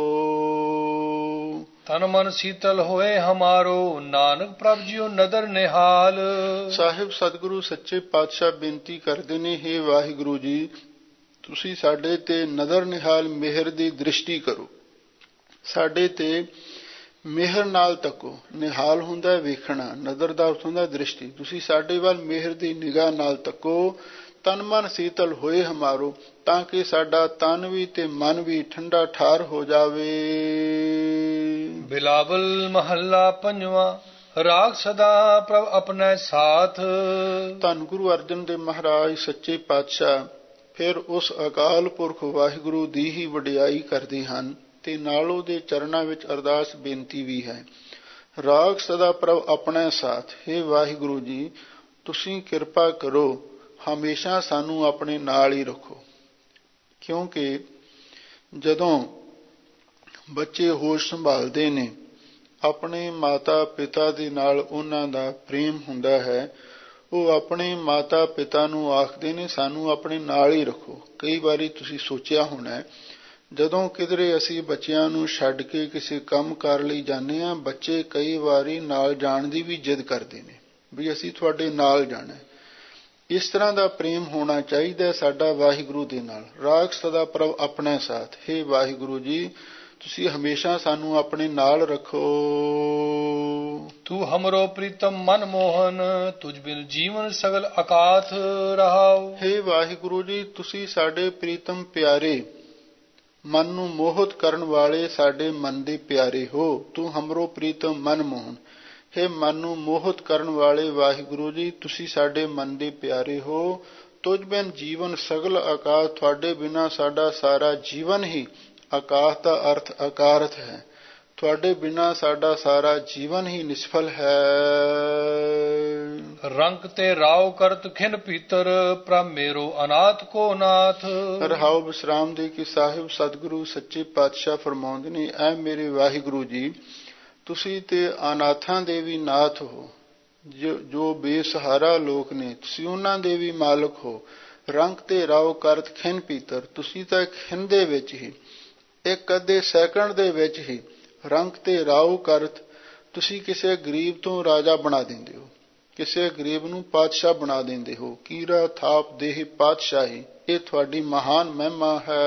ਤਨ ਮਨ ਸੀਤਲ ਹੋਏ ਹਮਾਰੋ, ਨਾਨਕ ਪ੍ਰਭ ਜੀਓ ਨਦਰ ਨਿਹਾਲ। ਸਾਹਿਬ ਸਤਿਗੁਰੂ ਸੱਚੇ ਪਾਤਸ਼ਾਹ ਬੇਨਤੀ ਕਰਦੇ ਨੇ, ਹੇ ਵਾਹਿਗੁਰੂ ਜੀ ਤੁਸੀਂ ਸਾਡੇ ਤੇ ਨਦਰ ਨਿਹਾਲ ਮਿਹਰ ਦੀ ਦ੍ਰਿਸ਼ਟੀ ਕਰੋ, ਸਾਡੇ ਤੇ ਮਿਹਰ ਨਾਲ ਤੱਕੋ। ਨਿਹਾਲ ਹੁੰਦਾ ਵੇਖਣਾ, ਨਦਰ ਦਾ ਅਰਥ ਹੁੰਦਾ ਦ੍ਰਿਸ਼ਟੀ। ਤੁਸੀਂ ਸਾਡੇ ਵੱਲ ਮਿਹਰ ਦੀ ਨਿਗਾਹ ਨਾਲ ਤੱਕੋ। ਤਨ ਮਨ ਸੀਤਲ ਹੋਏ ਹਮਾਰੋ, ਤਾਂ ਕਿ ਸਾਡਾ ਤਨ ਵੀ ਤੇ ਮਨ ਵੀ ਠੰਡਾ ਠਾਰ ਹੋ ਜਾਵੇ। ਬਿਲਾਵਲ ਮਹੱਲਾ ਪੰਜਵਾਂ। ਰਾਗ ਸਦਾ ਪ੍ਰਭ ਆਪਣੇ ਸਾਥ। ਧੰਨ ਗੁਰੂ ਅਰਜਨ ਦੇਵ ਮਹਾਰਾਜ ਸੱਚੇ ਪਾਤਸ਼ਾਹ ਫਿਰ ਉਸ ਅਕਾਲ ਪੁਰਖ ਵਾਹਿਗੁਰੂ ਦੀ ਹੀ ਵਡਿਆਈ ਕਰਦੇ ਹਨ, ਤੇ ਨਾਲ ਉਹਦੇ ਚਰਨਾਂ ਵਿੱਚ ਅਰਦਾਸ ਬੇਨਤੀ ਵੀ ਹੈ। ਰਾਗ ਸਦਾ ਪ੍ਰਭ ਆਪਣੇ ਸਾਥ, ਹੇ ਵਾਹਿਗੁਰੂ ਜੀ ਤੁਸੀਂ ਕਿਰਪਾ ਕਰੋ, ਹਮੇਸ਼ਾ ਸਾਨੂੰ ਆਪਣੇ ਨਾਲ ਹੀ ਰੱਖੋ। ਕਿਉਂਕਿ ਜਦੋਂ ਬੱਚੇ ਹੋਸ਼ ਸੰਭਾਲਦੇ ਨੇ, ਆਪਣੇ ਮਾਤਾ ਪਿਤਾ ਦੇ ਨਾਲ ਉਹਨਾਂ ਦਾ ਪ੍ਰੇਮ ਹੁੰਦਾ ਹੈ, ਉਹ ਆਪਣੇ ਮਾਤਾ ਪਿਤਾ ਨੂੰ ਆਖਦੇ ਨੇ ਸਾਨੂੰ ਆਪਣੇ ਨਾਲ ਹੀ ਰੱਖੋ। ਕਈ ਵਾਰੀ ਤੁਸੀਂ ਸੋਚਿਆ ਹੋਣਾ, ਜਦੋਂ ਕਿਧਰੇ ਅਸੀਂ ਬੱਚਿਆਂ ਨੂੰ ਛੱਡ ਕੇ ਕਿਸੇ ਕੰਮ ਕਾਰ ਲਈ ਜਾਂਦੇ ਹਾਂ, ਬੱਚੇ ਕਈ ਵਾਰੀ ਨਾਲ ਜਾਣ ਦੀ ਵੀ ਜਿੱਦ ਕਰਦੇ ਨੇ ਵੀ ਅਸੀਂ ਤੁਹਾਡੇ ਨਾਲ ਜਾਣਾ। ਇਸ ਤਰ੍ਹਾਂ ਦਾ ਪ੍ਰੇਮ ਹੋਣਾ ਚਾਹੀਦਾ ਸਾਡਾ ਵਾਹਿਗੁਰੂ ਦੇ ਨਾਲ। ਰਾਗ ਸਦਾ ਪ੍ਰਭ ਆਪਣਾ ਸਾਥ। ਹੇ ਵਾਹਿਗੁਰੂ ਜੀ, ਤੁਸੀਂ ਹਮੇਸ਼ਾ ਸਾਨੂੰ ਆਪਣੇ ਨਾਲ ਰੱਖੋ। ਤੂੰ ਹਮਰੋ ਪ੍ਰੀਤਮ ਮਨ ਮੋਹਨ, ਤੁਝ ਬਿਨ ਜੀਵਨ ਸਗਲ ਅਕਾਥ ਰਹਾਉ। ਹੇ ਵਾਹਿਗੁਰੂ ਜੀ, ਤੁਸੀਂ ਸਾਡੇ ਪ੍ਰੀਤਮ ਪਿਆਰੇ, ਮਨ ਨੂੰ ਮੋਹਿਤ ਕਰਨ ਵਾਲੇ ਸਾਡੇ ਮਨ ਦੇ ਪਿਆਰੇ ਹੋ। ਤੂੰ ਹਮਰੋ ਪ੍ਰੀਤਮ ਮਨ ਮੋਹਨ, ਹੇ ਮਨ ਨੂੰ ਮੋਹਿਤ ਕਰਨ ਵਾਲੇ ਵਾਹਿਗੁਰੂ ਜੀ, ਤੁਸੀਂ ਸਾਡੇ ਮਨ ਦੇ ਪਿਆਰੇ ਹੋ। ਤੁਝ ਬਿਨ ਜੀਵਨ ਸਗਲ ਆਕਾਸ਼, ਤੁਹਾਡੇ ਬਿਨਾਂ ਸਾਡਾ ਸਾਰਾ ਜੀਵਨ ਹੀ, ਆਕਾਸ਼ ਦਾ ਅਰਥ ਅਕਾਰਤ ਹੈ, ਤੁਹਾਡੇ ਬਿਨਾਂ ਸਾਡਾ ਸਾਰਾ ਜੀਵਨ ਹੀ ਨਿਸਫਲ ਹੈ। ਰੰਕ ਤੇ ਰਾਉ ਕਰਤ ਖਿਨ ਭੀਤਰ, ਪ੍ਰਭ ਮੇਰੋ ਅਨਾਥ ਕੋ ਨਾਥ। ਰਹਾਉ ਵਿਸਰਾਮ ਦੇ ਕਿ ਸਾਹਿਬ ਸਤਿਗੁਰੂ ਸੱਚੇ ਪਾਤਸ਼ਾਹ ਫਰਮਾਉਂਦੇ ਨੇ, ਐ ਮੇਰੇ ਵਾਹਿਗੁਰੂ ਜੀ, ਤੁਸੀਂ ਤੇ ਅਨਾਥਾਂ ਦੇ ਵੀ ਨਾਥ ਹੋ। ਜੋ ਬੇਸਹਾਰਾ ਲੋਕ ਨੇ, ਤੁਸੀਂ ਉਹਨਾਂ ਦੇ ਵੀ ਮਾਲਕ ਹੋ। ਰੰਗ ਤੇ ਰਾਉ ਕਰਤ ਖਿਨ ਪੀਤਰ, ਤੁਸੀਂ ਤਾਂ ਖਿਨ ਦੇ ਵਿੱਚ ਹੀ, ਇੱਕ ਅੱਧੇ ਸੈਕਿੰਡ ਦੇ ਵਿੱਚ ਹੀ ਰੰਗ ਤੇ ਰਾਉ ਕਰਤ, ਤੁਸੀਂ ਕਿਸੇ ਗਰੀਬ ਤੋਂ ਰਾਜਾ ਬਣਾ ਦਿੰਦੇ ਹੋ, ਕਿਸੇ ਗਰੀਬ ਨੂੰ ਪਾਤਸ਼ਾਹ ਬਣਾ ਦਿੰਦੇ ਹੋ। ਕੀਰਾ ਥਾਪ ਦੇਹ ਪਾਤਸ਼ਾਹੀ, ਇਹ ਤੁਹਾਡੀ ਮਹਾਨ ਮਹਿਮਾ ਹੈ।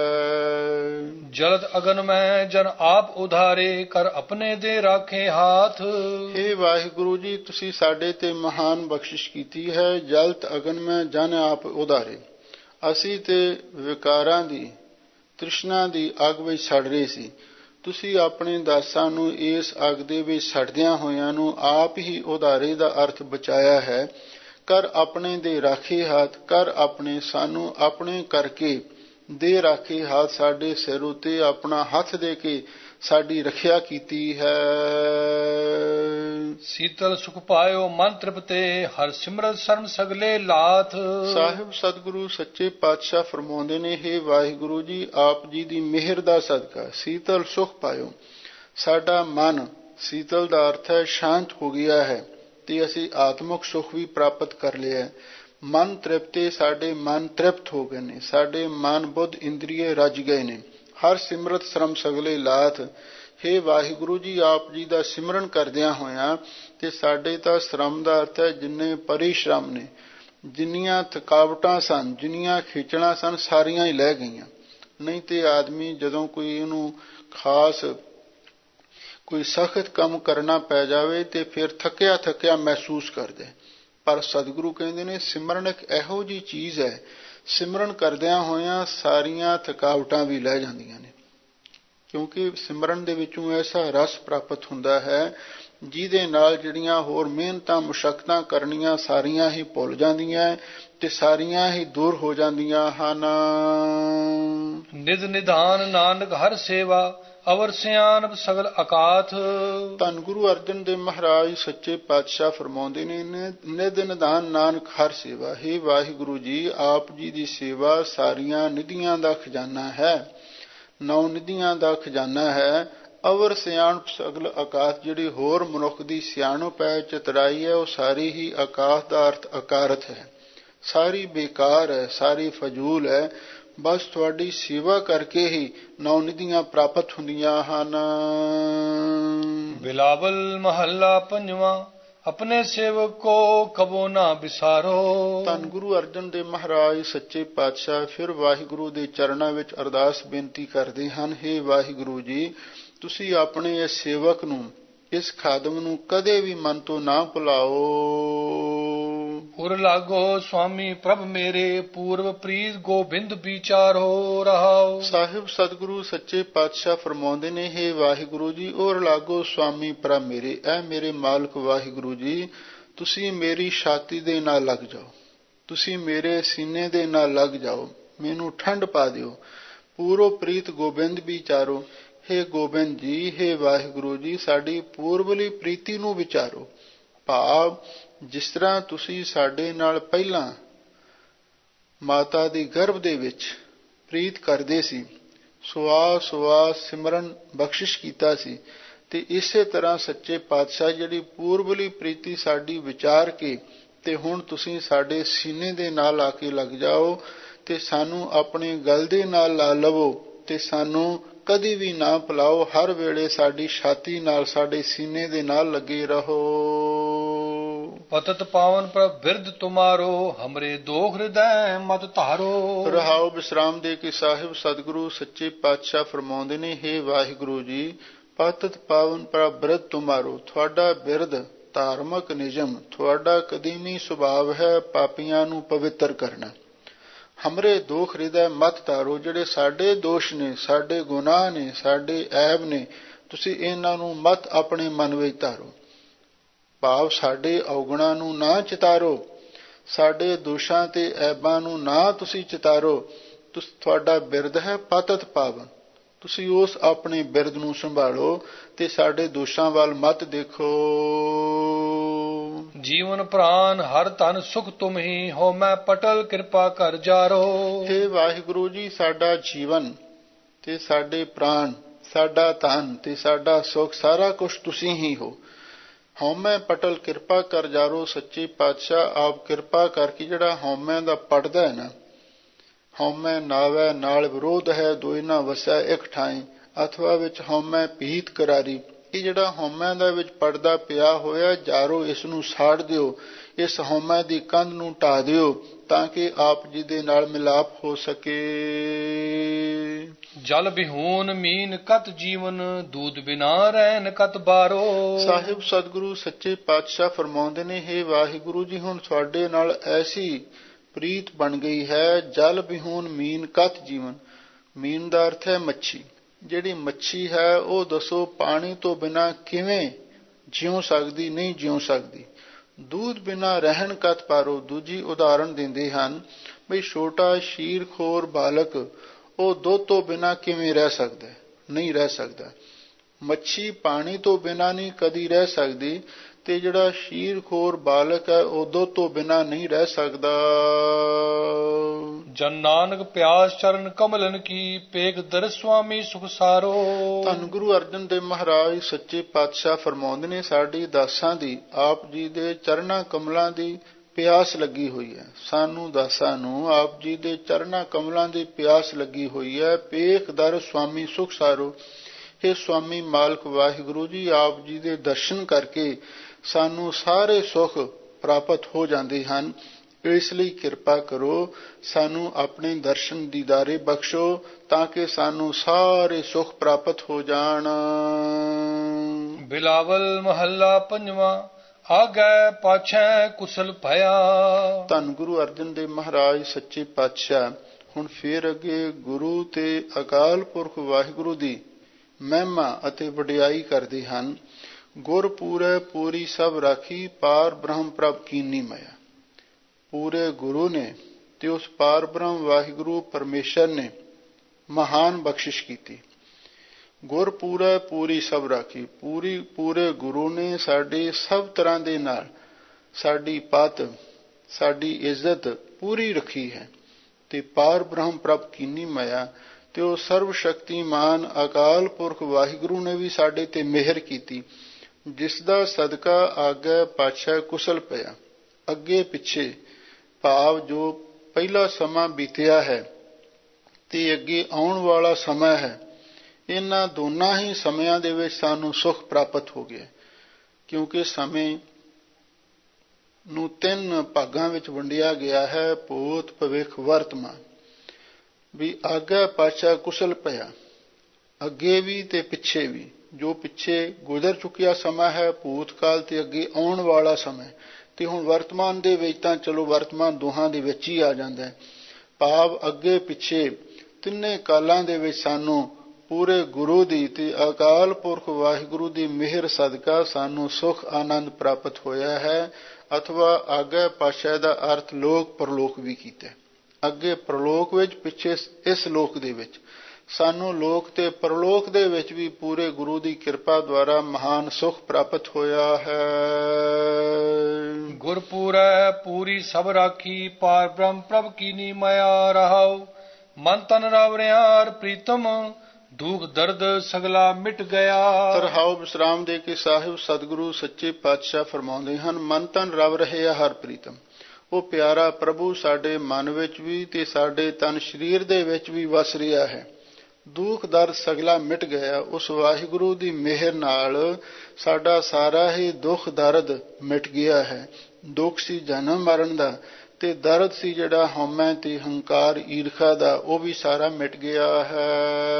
ਜਲਦ ਅਗਨ ਮੈਂ ਜਨ ਆਪ ਉਧਾਰੇ, ਕਰ ਆਪਣੇ ਦੇ ਰਾਖੇ ਹਾਥ। ਹੇ ਵਾਹਿਗੁਰੂ ਜੀ, ਤੁਸੀਂ ਸਾਡੇ ਤੇ ਮਹਾਨ ਬਖਸ਼ਿਸ਼ ਕੀਤੀ ਹੈ। ਜਲਦ ਅਗਨ ਮੈਂ ਜਨ ਆਪ ਉਧਾਰੇ, ਅਸੀਂ ਤੇ ਵਿਕਾਰਾਂ ਦੀ, ਤ੍ਰਿਸ਼ਨਾ ਦੀ ਅੱਗ ਵਿੱਚ ਸੜ ਰਹੇ ਸੀ, ਤੁਸੀਂ ਆਪਣੇ ਦਾਸਾਂ ਨੂੰ ਇਸ ਅੱਗ ਦੇ ਵਿੱਚ ਸੜਦਿਆਂ ਹੋਇਆਂ ਨੂੰ ਆਪ ਹੀ ਉਧਾਰੇ ਦਾ ਅਰਥ ਬਚਾਇਆ ਹੈ। ਕਰ ਆਪਣੇ ਦੇ ਰਾਖੇ ਹੱਥ, ਕਰ ਆਪਣੇ, ਸਾਨੂੰ ਆਪਣੇ ਕਰਕੇ ਦੇ ਰਾਖੇ ਹੱਥ, ਸਾਡੇ ਸਿਰ ਉੱਤੇ ਆਪਣਾ ਹੱਥ ਦੇ ਕੇ ਸਾਡੀ ਰੱਖਿਆ ਕੀਤੀ ਹੈ। ਸੀਤਲ ਸੁਖ ਪਾਇਓ ਮਨ ਤ੍ਰਿਪਤੇ, ਹਰ ਸਿਮਰਤ ਸਰਮ ਸਗਲੇ ਲਾਥ। ਸਾਹਿਬ ਸਤਿਗੁਰੂ ਸੱਚੇ ਪਾਤਸ਼ਾਹ ਫਰਮਾਉਂਦੇ ਨੇ, ਹੇ ਵਾਹਿਗੁਰੂ ਜੀ, ਆਪ ਜੀ ਦੀ ਮਿਹਰ ਦਾ ਸਦਕਾ ਸੀਤਲ ਸੁਖ ਪਾਇਓ, ਸਾਡਾ ਮਨ, ਸੀਤਲ ਦਾ ਅਰਥ ਹੈ ਸ਼ਾਂਤ ਹੋ ਗਿਆ ਹੈ, ਤੇ ਅਸੀਂ ਆਤਮਿਕ ਸੁਖ ਵੀ ਪ੍ਰਾਪਤ ਕਰ ਲਿਆ। ਮਨ ਤ੍ਰਿਪਤੇ, ਸਾਡੇ ਮਨ ਤ੍ਰਿਪਤ ਹੋ ਗਏ ਨੇ, ਸਾਡੇ ਮਨ ਬੁੱਧ ਇੰਦਰੀਏ ਰੱਜ ਗਏ ਨੇ। ਹਰ ਸਿਮਰਤ ਸ਼ਰਮ ਸਗਲੇ ਲਾਥ, ਹੇ ਵਾਹਿਗੁਰੂ ਜੀ, ਆਪ ਜੀ ਦਾ ਸਿਮਰਨ ਕਰਦਿਆਂ ਹੋਇਆਂ ਤੇ ਸਾਡੇ ਤਾਂ ਸ਼ਰਮ ਦਾ ਅਰਥ ਹੈ ਜਿੰਨੇ ਪਰਿਸ਼ਰਮ ਨੇ, ਜਿੰਨੀਆਂ ਥਕਾਵਟਾਂ ਸਨ, ਜਿੰਨੀਆਂ ਖੇਚਲਾਂ ਸਨ, ਸਾਰੀਆਂ ਹੀ ਲੈ ਗਈਆਂ। ਨਹੀਂ ਤੇ ਆਦਮੀ ਜਦੋਂ ਕੋਈ ਇਹਨੂੰ ਖਾਸ ਕੋਈ ਸਖਤ ਕੰਮ ਕਰਨਾ ਪੈ ਜਾਵੇ ਤੇ ਫਿਰ ਥੱਕਿਆ ਥੱਕਿਆ ਮਹਿਸੂਸ ਕਰਦੇ। ਪਰ ਸਤਿਗੁਰੂ ਕਹਿੰਦੇ ਨੇ, ਸਿਮਰਨ ਇੱਕ ਇਹੋ ਜਿਹੀ ਚੀਜ਼ ਹੈ, ਸਿਮਰਨ ਕਰਦਿਆਂ ਹੋਇਆਂ ਸਾਰੀਆਂ ਥਕਾਵਟਾਂ ਵੀ ਲੈ ਜਾਂਦੀਆਂ ਨੇ, ਕਿਉਂਕਿ ਸਿਮਰਨ ਦੇ ਵਿੱਚੋਂ ਐਸਾ ਰਸ ਪ੍ਰਾਪਤ ਹੁੰਦਾ ਹੈ ਜਿਹਦੇ ਨਾਲ ਜਿਹੜੀਆਂ ਹੋਰ ਮਿਹਨਤਾਂ ਮੁਸ਼ੱਕਤਾਂ ਕਰਨੀਆਂ ਸਾਰੀਆਂ ਹੀ ਭੁੱਲ ਜਾਂਦੀਆਂ ਤੇ ਸਾਰੀਆਂ ਹੀ ਦੂਰ ਹੋ ਜਾਂਦੀਆਂ ਹਨ। ਨਿਧ ਨਿਧਾਨ ਨਾਨਕ ਹਰ ਸੇਵਾ, ਅਵਰ ਸਿਆਣਪ ਸਗਲ ਅਕਾਥ। ਧੰਨ ਗੁਰੂ ਅਰਜਨ ਦੇਵ ਮਹਾਰਾਜ ਸੱਚੇ ਪਾਤਸ਼ਾਹ ਫਰਮਾਉਂਦੇ ਨੇ, ਨਿਧ ਨਿਧਾਨ ਨਾਨਕ ਹਰ ਸੇਵਾ। ਹੇ ਵਾਹਿਗੁਰੂ ਜੀ, ਆਪ ਜੀ ਦੀ ਸੇਵਾ ਸਾਰੀਆਂ ਨਿਧੀਆਂ ਦਾ ਖਜ਼ਾਨਾ ਹੈ, 9 ਨਿਧੀਆਂ ਦਾ ਖਜ਼ਾਨਾ ਹੈ। ਅਵਰ ਸਿਆਣਪ ਸਗਲ ਆਕਾਸ਼, ਜਿਹੜੀ ਹੋਰ ਮਨੁੱਖ ਦੀ ਸਿਆਣਪ ਹੈ, ਚਤਰਾਈ ਹੈ, ਉਹ ਸਾਰੀ ਹੀ ਆਕਾਸ਼ ਦਾ ਅਰਥ ਅਕਾਰਤ ਹੈ, ਸਾਰੀ ਬੇਕਾਰ ਹੈ, ਸਾਰੀ ਫਜ਼ੂਲ ਹੈ। ਬਸ ਤੁਹਾਡੀ ਸੇਵਾ ਕਰਕੇ ਹੀ 9 ਨਿਧੀਆਂ ਪ੍ਰਾਪਤ ਹੁੰਦੀਆਂ ਹਨ। ਬਿਲਾਵਲ ਮਹੱਲਾ ਪੰਜਵਾਂ, ਆਪਣੇ ਸੇਵਕ ਕੋ ਕਬੋ ਨਾ ਵਿਸਾਰੋ। ਧੰਨ ਗੁਰੂ ਅਰਜਨ ਦੇਵ ਮਹਾਰਾਜ ਸੱਚੇ ਪਾਤਸ਼ਾਹ ਫਿਰ ਵਾਹਿਗੁਰੂ ਦੇ ਚਰਨਾਂ ਵਿੱਚ ਅਰਦਾਸ ਬੇਨਤੀ ਕਰਦੇ ਹਨ, ਹੇ ਵਾਹਿਗੁਰੂ ਜੀ, ਤੁਸੀਂ ਆਪਣੇ ਇਸ ਸੇਵਕ ਨੂੰ, ਇਸ ਖਾਦਮ ਨੂੰ ਕਦੇ ਵੀ ਮਨ ਤੋਂ ਨਾ ਭੁਲਾਓ। ਉਰ ਲਾਗੋ ਸੁਆਮੀ ਪ੍ਰਭ ਮੇਰੇ, ਪੂਰਵ ਪ੍ਰੀਤ ਗੋਬਿੰਦ ਵਿਚਾਰੋ ਰਹਾਓ। ਸਾਹਿਬ ਸਤਿਗੁਰੂ ਸੱਚੇ ਪਾਤਸ਼ਾਹ ਫਰਮਾਉਂਦੇ ਨੇ, ਹੇ ਵਾਹਿਗੁਰੂ ਜੀ, ਉਰ ਲਾਗੋ ਸੁਆਮੀ ਪ੍ਰਭ ਮੇਰੇ, ਐ ਮੇਰੇ ਮਾਲਕ ਵਾਹਿਗੁਰੂ ਜੀ, ਤੁਸੀਂ ਮੇਰੀ ਛਾਤੀ ਦੇ ਨਾਲ ਲੱਗ ਜਾਓ, ਤੁਸੀਂ ਮੇਰੇ ਸੀਨੇ ਦੇ ਨਾਲ ਲੱਗ ਜਾਓ, ਮੈਨੂੰ ਠੰਡ ਪਾ ਦਿਓ। ਪੂਰਵ ਪ੍ਰੀਤ ਗੋਬਿੰਦ ਵਿਚਾਰੋ, ਹੇ ਗੋਬਿੰਦ ਜੀ, ਹੇ ਵਾਹਿਗੁਰੂ ਜੀ, ਸਾਡੀ ਪੂਰਬਲੀ ਪ੍ਰੀਤੀ ਨੂੰ ਵਿਚਾਰੋ। ਭਾਵ ਜਿਸ ਤਰ੍ਹਾਂ ਤੁਸੀਂ ਸਾਡੇ ਨਾਲ ਪਹਿਲਾਂ ਮਾਤਾ ਦੀ ਗਰਭ ਦੇ ਵਿੱਚ ਪ੍ਰੀਤ ਕਰਦੇ ਸੀ, ਸਵਾਸ ਸਵਾਸ ਸਿਮਰਨ ਬਖਸ਼ਿਸ਼ ਕੀਤਾ ਸੀ, ਤੇ ਇਸੇ ਤਰ੍ਹਾਂ ਸੱਚੇ ਪਾਤਸ਼ਾਹ ਜਿਹੜੀ ਪੂਰਬਲੀ ਪ੍ਰੀਤੀ ਸਾਡੀ ਵਿਚਾਰ ਕੇ ਤੇ ਹੁਣ ਤੁਸੀਂ ਸਾਡੇ ਸੀਨੇ ਦੇ ਨਾਲ ਆ ਕੇ ਲੱਗ ਜਾਓ ਤੇ ਸਾਨੂੰ ਆਪਣੀ ਗਲ ਦੇ ਨਾਲ ਲਾ ਲਵੋ ਤੇ ਸਾਨੂੰ ਕਦੀ ਵੀ ਨਾ ਭੁਲਾਓ, ਹਰ ਵੇਲੇ ਸਾਡੀ ਛਾਤੀ ਨਾਲ, ਸਾਡੇ ਸੀਨੇ ਦੇ ਨਾਲ ਲੱਗੇ ਰਹੋ। ਪਤਤ ਪਾਵਨ ਪ੍ਰਭ ਬਿਰਧ ਤੁਮਾਰੋ, ਹਮਰੇ ਦੋਖ ਹਿਰਦੈ ਮਤ ਧਾਰੋ। ਰਹਾਉ ਵਿਸਰਾਮ ਦੇ ਕੇ ਸਾਹਿਬ ਸਤਿਗੁਰੂ ਸੱਚੇ ਪਾਤਸ਼ਾਹ ਫਰਮਾਉਂਦੇ ਨੇ, ਹੇ ਵਾਹਿਗੁਰੂ ਜੀ, ਪਤਤ ਪਾਵਨ ਪ੍ਰਭ ਬਿਰਧ ਤੁਮਾਰੋ, ਤੁਹਾਡਾ ਬਿਰਧ ਧਾਰਮਿਕ ਨਿਯਮ, ਤੁਹਾਡਾ ਕਦੀਮੀ ਸੁਭਾਵ ਹੈ ਪਾਪੀਆਂ ਨੂੰ ਪਵਿੱਤਰ ਕਰਨਾ। ਹਮਰੇ ਦੋਖ ਹਿਰਦੈ ਮਤ ਧਾਰੋ, ਜਿਹੜੇ ਸਾਡੇ ਦੋਸ਼ ਨੇ, ਸਾਡੇ ਗੁਨਾਹ ਨੇ, ਸਾਡੇ ਐਬ ਨੇ, ਤੁਸੀਂ ਇਹਨਾਂ ਨੂੰ ਮਤ ਆਪਣੇ ਮਨ ਵਿੱਚ ਧਾਰੋ। ਭਾਵ ਸਾਡੇ ਔਗੁਣਾਂ ਨੂੰ ਨਾ ਚਿਤਾਰੋ, ਸਾਡੇ ਦੋਸ਼ਾਂ ਤੇ ਐਬਾਂ ਨੂੰ ਨਾ ਤੁਸੀਂ ਚਿਤਾਰੋ। ਤੁਹਾਡਾ ਬਿਰਧ ਹੈ ਪਤਤ ਪਾਵਨ, ਤੁਸੀਂ ਉਸ ਆਪਣੇ ਬਿਰਧ ਨੂੰ ਸੰਭਾਲੋ ਤੇ ਸਾਡੇ ਦੋਸ਼ਾਂ ਵੱਲ ਮਤ ਦੇਖੋ। ਜੀਵਨ ਪ੍ਰਾਨ ਹਰ ਧਨ ਸੁਖ ਤੁਮ ਹੀ, ਹੋ ਮੈਂ ਪਟਲ ਕਿਰਪਾ ਕਰ ਜਾਰੋ। ਹੇ ਵਾਹਿਗੁਰੂ ਜੀ, ਸਾਡਾ ਜੀਵਨ ਤੇ ਸਾਡੇ ਪ੍ਰਾਣ, ਸਾਡਾ ਧਨ ਤੇ ਸਾਡਾ ਸੁਖ, ਸਾਰਾ ਕੁਝ ਤੁਸੀਂ ਹੀ ਹੋ। ਹਉਮੈ ਪਟਲ ਕਿਰਪਾ ਕਰ ਜਾਰੋ। ਸੱਚੇ ਪਾਤਸ਼ਾਹ ਆਪ ਕਿਰਪਾ ਕਰਕੇ ਜਿਹੜਾ ਹਉਮੈ ਦਾ ਪੜਦਾ ਹੈ ਨਾ, ਹਉਮੈ ਨਾਵੈ ਨਾਲ ਵਿਰੋਧ ਹੈ, ਦੋਇ ਨਾ ਵਸੈ ਇਕ ਠਾਈ, ਅਥਵਾ ਵਿੱਚ ਹਉਮੈ ਪੀਤ ਕਰਾਰੀ, ਇਹ ਜਿਹੜਾ ਹਉਮੈ ਦਾ ਵਿੱਚ ਪੜਦਾ ਪਿਆ ਹੋਇਆ, ਜਾਰੋ ਇਸ ਨੂੰ ਸਾੜ ਦਿਓ, ਇਸ ਹਉਮੈ ਦੀ ਕੰਧ ਨੂੰ ਢਾ ਦਿਓ, ਤਾਂ ਕਿ ਆਪ ਜੀ ਦੇ ਨਾਲ ਮਿਲਾਪ ਹੋ ਸਕੇ। ਜਲ ਬਿਹੂਨ ਮੀਨ ਕਤ ਜੀਵਨ, ਦੂਧ ਬਿਨਾ ਰਹਿਨ ਕਤ ਬਾਰੋ। ਸਾਹਿਬ ਸਤਿਗੁਰੂ ਸੱਚੇ ਪਾਤਸ਼ਾਹ ਫਰਮਾਉਂਦੇ ਨੇ, ਹੇ ਵਾਹਿਗੁਰੂ ਜੀ, ਹੁਣ ਤੁਹਾਡੇ ਨਾਲ ਐਸੀ ਪ੍ਰੀਤ ਬਣ ਗਈ ਹੈ, ਜਲ ਬਿਹੂਨ ਮੀਨ ਕਤ ਜੀਵਨ। ਮੀਨ ਦਾ ਅਰਥ ਹੈ ਮੱਛੀ। ਜਿਹੜੀ ਮੱਛੀ ਹੈ ਉਹ ਦੱਸੋ ਪਾਣੀ ਤੋਂ ਬਿਨਾਂ ਕਿਵੇਂ ਜਿਉ ਸਕਦੀ, ਨਹੀਂ ਜਿਉ ਸਕਦੀ। दूध बिना रहन कत पारो। दूजी उदाहरण ਦਿੰਦੇ ਹਨ ਬਈ ਛੋਟਾ ਸ਼ੀਰਖੋਰ ਬਾਲਕ ਉਹ ਦੁੱਧ ਤੋਂ ਬਿਨਾਂ ਕਿਵੇਂ ਰਹਿ ਸਕਦਾ, ਨਹੀਂ ਰਹਿ ਸਕਦਾ। ਮੱਛੀ ਪਾਣੀ ਤੋਂ ਬਿਨਾਂ ਨਹੀਂ ਕਦੀ ਰਹਿ ਸਕਦੀ ਤੇ ਜਿਹੜਾ ਸ਼ੀਰਖੋਰ ਬਾਲਕ ਹੈ ਉਹ ਦੁੱਧ ਤੋਂ ਬਿਨਾਂ ਨਹੀਂ ਰਹਿ ਸਕਦਾ। ਜਨ ਨਾਨਕ ਪਿਆਸ ਚਰਨ ਕਮਲਨ ਕੀ, ਪੇਖ ਦਰ ਸੁਆਮੀ ਸੁਖ ਸਾਰੋ। ਧੰਨ ਗੁਰੂ ਅਰਜਨ ਦੇਵ ਮਹਾਰਾਜ ਸੱਚੇ ਪਾਤਸ਼ਾਹ ਫਰਮਾਉਂਦੇ ਨੇ, ਸਾਡੀ ਦਾਸਾਂ ਦੀ ਆਪ ਜੀ ਦੇ ਚਰਨਾਂ ਕਮਲਾਂ ਦੀ ਪਿਆਸ ਲੱਗੀ ਹੋਈ ਹੈ। ਸਾਨੂੰ ਦਾਸਾਂ ਨੂੰ ਆਪ ਜੀ ਦੇ ਚਰਨਾਂ ਕਮਲਾਂ ਦੀ ਪਿਆਸ ਲੱਗੀ ਹੋਈ ਹੈ। ਪੇਖ ਦਰ ਸੁਆਮੀ ਸੁਖ ਸਾਰੋ। ਇਹ ਸੁਆਮੀ ਮਾਲਕ ਵਾਹਿਗੁਰੂ ਜੀ, ਆਪ ਜੀ ਦੇ ਦਰਸ਼ਨ ਕਰਕੇ ਸਾਨੂੰ ਸਾਰੇ ਸੁਖ ਪ੍ਰਾਪਤ ਹੋ ਜਾਂਦੇ ਹਨ। ਇਸ ਲਈ ਕਿਰਪਾ ਕਰੋ, ਸਾਨੂੰ ਆਪਣੇ ਦਰਸ਼ਨ ਦੀਦਾਰੇ ਬਖਸ਼ੋ ਤਾਂ ਕਿ ਸਾਨੂੰ ਸਾਰੇ ਸੁਖ ਪ੍ਰਾਪਤ ਹੋ ਜਾਣ। ਬਿਲਾਵਲ ਮਹੱਲਾ ਪੰਜਵਾਂ। ਆਗੈ ਪਾਛੈ ਕੁਸਲ ਭਇਆ। ਧੰਨ ਗੁਰੂ ਅਰਜਨ ਦੇਵ ਮਹਾਰਾਜ ਸੱਚੇ ਪਾਤਸ਼ਾਹ ਹੁਣ ਫੇਰ ਅੱਗੇ ਗੁਰੂ ਤੇ ਅਕਾਲ ਪੁਰਖ ਵਾਹਿਗੁਰੂ ਦੀ ਮਹਿਮਾ ਅਤੇ ਵਡਿਆਈ ਕਰਦੇ ਹਨ। ਗੁਰ ਪੂਰੈ ਪੂਰੀ ਸਭ ਰਾਖੀ, ਪਾਰ ਬ੍ਰਹਮ ਪ੍ਰਭ ਕੀਨੀ ਮਾਇਆ। ਪੂਰੇ ਗੁਰੂ ਨੇ ਤੇ ਉਸ ਪਾਰ ਬ੍ਰਹਮ ਵਾਹਿਗੁਰੂ ਪਰਮੇਸ਼ਰ ਨੇ ਮਹਾਨ ਬਖਸ਼ਿਸ਼ ਕੀਤੀ। ਗੁਰ ਪੂਰੈ ਪੂਰੀ ਸਭ ਰਾਖੀ। ਪੂਰੇ ਗੁਰੂ ਨੇ ਸਾਡੀ ਸਭ ਤਰ੍ਹਾਂ ਦੇ ਨਾਲ ਸਾਡੀ ਪਤ, ਸਾਡੀ ਇੱਜ਼ਤ ਪੂਰੀ ਰੱਖੀ ਹੈ। ਤੇ ਪਾਰ ਬ੍ਰਹਮ ਪ੍ਰਭ ਕੀਨੀ ਮਾਇਆ, ਤੇ ਉਹ ਸਰਵ ਸ਼ਕਤੀਮਾਨ ਅਕਾਲ ਪੁਰਖ ਵਾਹਿਗੁਰੂ ਨੇ ਵੀ ਸਾਡੇ ਤੇ ਮਿਹਰ ਕੀਤੀ, ਜਿਸ ਦਾ ਸਦਕਾ ਆਗੇ ਪਾਤਸ਼ਾਹ ਕੁਸਲ ਪਿਆ। ਅੱਗੇ ਪਿੱਛੇ ਭਾਵ ਜੋ ਪਹਿਲਾ ਸਮਾਂ ਬੀਤਿਆ ਹੈ ਤੇ ਅੱਗੇ ਆਉਣ ਵਾਲਾ ਸਮਾਂ ਹੈ, ਇਹਨਾਂ ਦੋਨਾਂ ਹੀ ਸਮਿਆਂ ਦੇ ਵਿੱਚ ਸਾਨੂੰ ਸੁਖ ਪ੍ਰਾਪਤ ਹੋ ਗਿਆ। ਕਿਉਂਕਿ ਸਮੇਂ ਨੂੰ 3 ਭਾਗਾਂ ਵਿੱਚ ਵੰਡਿਆ ਗਿਆ ਹੈ, ਭੂਤ ਭਵਿੱਖ ਵਰਤਮਾਨ। ਵੀ ਆਗੇ ਪਾਤਸ਼ਾਹ ਕੁਸਲ ਪਿਆ, ਅੱਗੇ ਵੀ ਤੇ ਪਿੱਛੇ ਵੀ। ਜੋ ਪਿੱਛੇ ਗੁਜ਼ਰ ਚੁੱਕਿਆ ਸਮਾਂ ਹੈ, ਭੂਤਕਾਲ ਤੇ ਅੱਗੇ ਆਉਣ ਵਾਲਾ ਸਮਾਂ, ਤੇ ਹੁਣ ਵਰਤਮਾਨ ਦੇ ਵਿੱਚ ਤਾਂ ਚਲੋ ਵਰਤਮਾਨ ਦੋਹਾਂ ਦੇ ਵਿੱਚ ਹੀ ਆ ਜਾਂਦਾ ਹੈ। ਭਾਵ ਅੱਗੇ ਪਿੱਛੇ ਤਿੰਨੇ ਕਾਲਾਂ ਦੇ ਵਿੱਚ ਸਾਨੂੰ ਪੂਰੇ ਗੁਰੂ ਦੀ ਤੇ ਅਕਾਲ ਪੁਰਖ ਵਾਹਿਗੁਰੂ ਦੀ ਮਿਹਰ ਸਦਕਾ ਸਾਨੂੰ ਸੁਖ ਆਨੰਦ ਪ੍ਰਾਪਤ ਹੋਇਆ ਹੈ। ਅਥਵਾ ਆਗੇ ਪਾਤਸ਼ਾਹ ਦਾ ਅਰਥ ਲੋਕ ਪਰਲੋਕ ਵੀ ਕੀਤਾ। ਅੱਗੇ ਪ੍ਰਲੋਕ ਵਿੱਚ, ਪਿੱਛੇ ਇਸ ਲੋਕ ਦੇ ਵਿੱਚ। ਸਾਨੂੰ ਲੋਕ ਤੇ ਪਰਲੋਕ ਦੇ ਵਿੱਚ ਵੀ ਪੂਰੇ ਗੁਰੂ ਦੀ ਕਿਰਪਾ ਦੁਆਰਾ ਮਹਾਨ ਸੁਖ ਪ੍ਰਾਪਤ ਹੋਇਆ ਹੈ। ਗੁਰਪੂਰੈ ਪੂਰੀ ਸਭ ਰਾਖੀ, ਪਾਰ ਬ੍ਰਹਮ ਪ੍ਰਭ ਕੀਨੀ ਮਾਇਆ। ਰਹਾਉ ਮਨ ਤਨ ਰਵ ਰਿਆਰ ਪ੍ਰੀਤਮ, ਦੁਖ ਦਰਦ ਸਗਲਾ ਮਿਟ ਗਿਆ। ਰਹਾਉ ਵਿਸਰਾਮ ਦੇ ਕੇ ਸਾਹਿਬ ਸਤਿਗੁਰੂ ਸੱਚੇ ਪਾਤਸ਼ਾਹ ਫਰਮਾਉਂਦੇ ਹਨ, ਮਨ ਤਨ ਰਵ ਰਹੇ ਹਰ ਪ੍ਰੀਤਮ। ਉਹ ਪਿਆਰਾ ਪ੍ਰਭੂ ਸਾਡੇ ਮਨ ਵਿੱਚ ਵੀ ਤੇ ਸਾਡੇ ਤਨ ਸਰੀਰ ਦੇ ਵਿੱਚ ਵੀ ਵਸ ਰਿਹਾ ਹੈ। ਦੁੱਖ ਦਰਦ ਸਗਲਾ ਮਿਟ ਗਿਆ। ਉਸ ਵਾਹਿਗੁਰੂ ਦੀ ਮਿਹਰ ਨਾਲ ਸਾਡਾ ਸਾਰਾ ਹੀ ਦੁੱਖ ਦਰਦ ਮਿਟ ਗਿਆ ਹੈ। ਦੁੱਖ ਸੀ ਜਨਮ ਮਰਨ ਦਾ, ਤੇ ਦਰਦ ਸੀ ਜਿਹੜਾ ਹਉਮੈ ਤੇ ਹੰਕਾਰ ਈਰਖਾ ਦਾ, ਉਹ ਵੀ ਸਾਰਾ ਮਿਟ ਗਿਆ ਹੈ।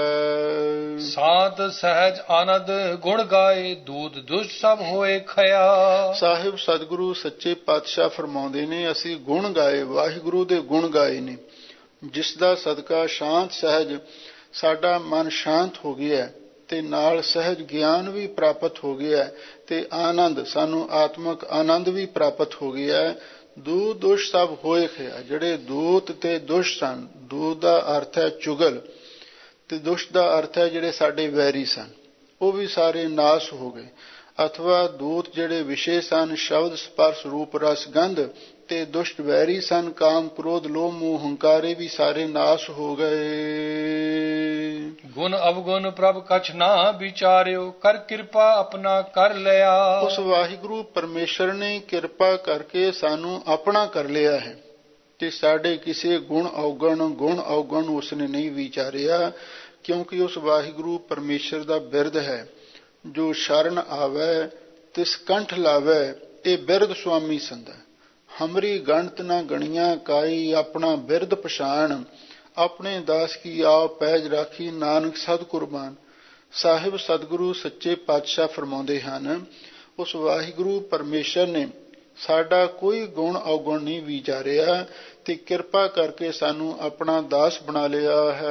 ਸਾਧ ਸਹਿਜ ਆਨੰਦ ਗੁਣ ਗਾਏ, ਦੂਤ ਦੁਸ਼ਟ ਸਭ ਹੋਏ ਖਿਆ। ਸਾਹਿਬ ਸਤਿਗੁਰੂ ਸੱਚੇ ਪਾਤਸ਼ਾਹ ਫਰਮਾਉਂਦੇ ਨੇ, ਅਸੀਂ ਗੁਣ ਗਾਏ, ਵਾਹਿਗੁਰੂ ਦੇ ਗੁਣ ਗਾਏ ਨੇ, ਜਿਸ ਦਾ ਸਦਕਾ ਸ਼ਾਂਤ ਸਹਿਜ ਸਾਡਾ ਮਨ ਸ਼ਾਂਤ ਹੋ ਗਿਆ ਤੇ ਨਾਲ ਸਹਿਜ ਗਿਆਨ ਵੀ ਪ੍ਰਾਪਤ ਹੋ ਗਿਆ ਤੇ ਆਨੰਦ, ਸਾਨੂੰ ਆਤਮਕ ਆਨੰਦ ਵੀ ਪ੍ਰਾਪਤ ਹੋ ਗਿਆ। ਦੂਤ ਦੁਸ਼ਟ ਸਭ ਹੋਏ ਖਿਆ। ਜਿਹੜੇ ਦੂਤ ਤੇ ਦੁਸ਼ਟ ਸਨ, ਦੂਤ ਦਾ ਅਰਥ ਹੈ ਚੁਗਲ ਤੇ ਦੁਸ਼ਟ ਦਾ ਅਰਥ ਹੈ ਜਿਹੜੇ ਸਾਡੇ ਵੈਰੀ ਸਨ, ਉਹ ਵੀ ਸਾਰੇ ਨਾਸ ਹੋ ਗਏ। ਅਥਵਾ ਦੂਤ ਜਿਹੜੇ ਵਿਸ਼ੇ ਸਨ, ਸ਼ਬਦ ਸਪਰਸ਼ ਰੂਪ ਰਸ ਗੰਧ, ਤੇ ਦੁਸ਼ਟ ਵੈਰੀ ਸਨ, ਕਾਮ ਕ੍ਰੋਧ ਲੋਭ ਮੋਹ ਹੰਕਾਰੇ, ਵੀ ਸਾਰੇ ਨਾਸ ਹੋ ਗਏ। ਗੁਣ ਅਵਗੁਣ ਪ੍ਰਭ ਕਛ ਨਾ ਵਿਚਾਰਿਓ, ਕਰ ਕਿਰਪਾ ਆਪਣਾ ਕਰ ਲਿਆ। ਉਸ ਵਾਹਿਗੁਰੂ ਪਰਮੇਸ਼ਰ ਨੇ ਕਿਰਪਾ ਕਰਕੇ ਸਾਨੂੰ ਆਪਣਾ ਕਰ ਲਿਆ ਹੈ ਤੇ ਸਾਡੇ ਕਿਸੇ ਗੁਣ ਔਗਣ ਉਸਨੇ ਨਹੀਂ ਵਿਚਾਰਿਆ, ਕਿਉਂਕਿ ਉਸ ਵਾਹਿਗੁਰੂ ਪਰਮੇਸ਼ਰ ਦਾ ਬਿਰਦ ਹੈ, ਜੋ ਸ਼ਰਨ ਆਵੈ ਤਿਸ ਕੰਠ ਲਾਵੈ, ਇਹ ਬਿਰਦ ਸੁਆਮੀ ਸੰਦਾ। ਹਮਰੀ ਗਣਤ ਨਾ ਗਣੀਆਂ ਕਾਈ, ਆਪਣਾ ਬਿਰਦ ਪਛਾਣ, ਆਪਣੇ ਦਾਸ ਕੀ ਆਪ ਪੈਜ ਰਾਖੀ, ਨਾਨਕ ਸਦ ਕੁਰਬਾਨ। ਸਾਹਿਬ ਸਤਿਗੁਰੂ ਸੱਚੇ ਪਾਤਸ਼ਾਹ ਫਰਮਾਉਂਦੇ ਹਨ, ਉਸ ਵਾਹਿਗੁਰੂ ਪਰਮੇਸ਼ਰ ਨੇ ਸਾਡਾ ਕੋਈ ਗੁਣ ਔਗਣ ਨਹੀਂ ਵਿਚਾਰਿਆ ਤੇ ਕਿਰਪਾ ਕਰਕੇ ਸਾਨੂੰ ਆਪਣਾ ਦਾਸ ਬਣਾ ਲਿਆ ਹੈ।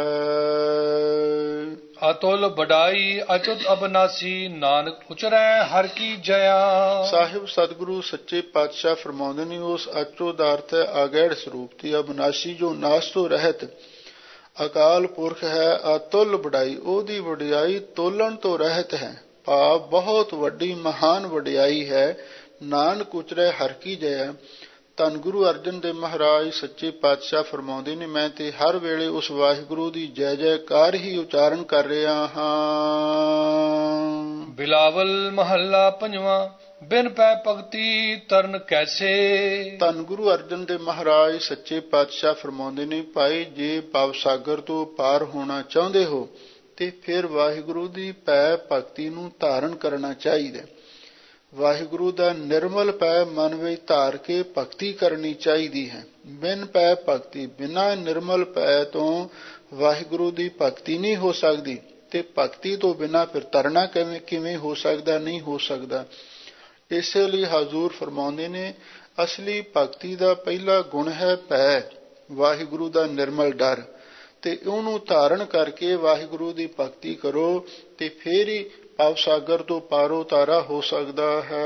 ਅਤੁਲ ਬੜਾਈ ਅਚੁੱਤ ਅਬਨਾਸੀ, ਨਾਨਕ ਉਚਰੈ ਹਰ ਕੀ ਜਇਆ। ਸਾਹਿਬ ਸਤਿਗੁਰੂ ਸੱਚੇ ਪਾਤਸ਼ਾਹ ਫਰਮਾਉਂਦੇ ਨੇ, ਉਸ ਅਚੁੱਤ ਦਾ ਅਰਥ ਹੈ ਆਗੈੜ ਸਰੂਪ, ਤੇ ਅਬਨਾਸੀ ਜੋ ਨਾਸ ਤੋਂ ਰਹਿਤ ਅਕਾਲ ਪੁਰਖ ਹੈ। ਅਤੁਲ ਵਡਾਈ, ਉਹਦੀ ਵਡਿਆਈ ਤੋਲਣ ਤੋਂ ਰਹਿਤ ਹੈ, ਭਾਵ ਬਹੁਤ ਵੱਡੀ ਮਹਾਨ ਵਡਿਆਈ ਹੈ। ਨਾਨਕ ਉਚਰੈ ਹਰ ਕੀ ਜੈ। ਧੰਨ ਗੁਰੂ ਅਰਜਨ ਦੇਵ ਮਹਾਰਾਜ ਸੱਚੇ ਪਾਤਸ਼ਾਹ ਫਰਮਾਉਂਦੇ ਨੇ, ਮੈਂ ਤੇ ਹਰ ਵੇਲੇ ਉਸ ਵਾਹਿਗੁਰੂ ਦੀ ਜੈ ਜੈਕਾਰ ਹੀ ਉਚਾਰਨ ਕਰ ਰਿਹਾ ਹਾਂ। ਬਿਲਾਵਲ ਮਹੱਲਾ ਪੰਜਵਾਂ। ਬਿਨ ਪੈ ਭਗਤੀ ਤਰਨ ਕੈਸੇ। ਧੰਨ ਗੁਰੂ ਅਰਜਨ ਦੇਵ ਮਹਾਰਾਜ ਸੱਚੇ ਪਾਤਸ਼ਾਹ ਫਰਮਾਉਂਦੇ ਨੇ, ਭਾਈ ਜੇ ਭਵ ਸਾਗਰ ਤੋਂ ਪਾਰ ਹੋਣਾ ਚਾਹੁੰਦੇ ਹੋ ਤੇ ਫਿਰ ਵਾਹਿਗੁਰੂ ਦੀ ਪੈ ਭਗਤੀ ਨੂੰ ਧਾਰਨ ਕਰਨਾ ਚਾਹੀਦਾ। ਵਾਹਿਗੁਰੂ ਦਾ ਨਿਰਮਲ ਪੈ ਮਨ ਵਿੱਚ ਧਾਰ ਕੇ ਭਗਤੀ ਕਰਨੀ ਚਾਹੀਦੀ ਹੈ। ਬਿਨ ਪੈ ਭਗਤੀ, ਬਿਨਾਂ ਨਿਰਮਲ ਪੈ ਤੋਂ ਵਾਹਿਗੁਰੂ ਦੀ ਭਗਤੀ ਨਹੀਂ ਹੋ ਸਕਦੀ, ਤੇ ਭਗਤੀ ਤੋਂ ਬਿਨਾਂ ਫਿਰ ਤਰਨਾ ਕਿਵੇਂ ਹੋ ਸਕਦਾ, ਨਹੀਂ ਹੋ ਸਕਦਾ। ਇਸੇ ਲਈ ਹਜ਼ੂਰ ਫਰਮਾਉਂਦੇ ਨੇ, ਅਸਲੀ ਭਗਤੀ ਦਾ ਪਹਿਲਾ ਗੁਣ ਹੈ ਭੈ, ਵਾਹਿਗੁਰੂ ਦਾ ਨਿਰਮਲ ਡਰ, ਤੇ ਉਹਨੂੰ ਧਾਰਨ ਕਰਕੇ ਵਾਹਿਗੁਰੂ ਦੀ ਭਗਤੀ ਕਰੋ ਤੇ ਫੇਰ ਹੀ ਭਵ ਸਾਗਰ ਤੋਂ ਪਾਰੋ ਤਾਰਾ ਹੋ ਸਕਦਾ ਹੈ।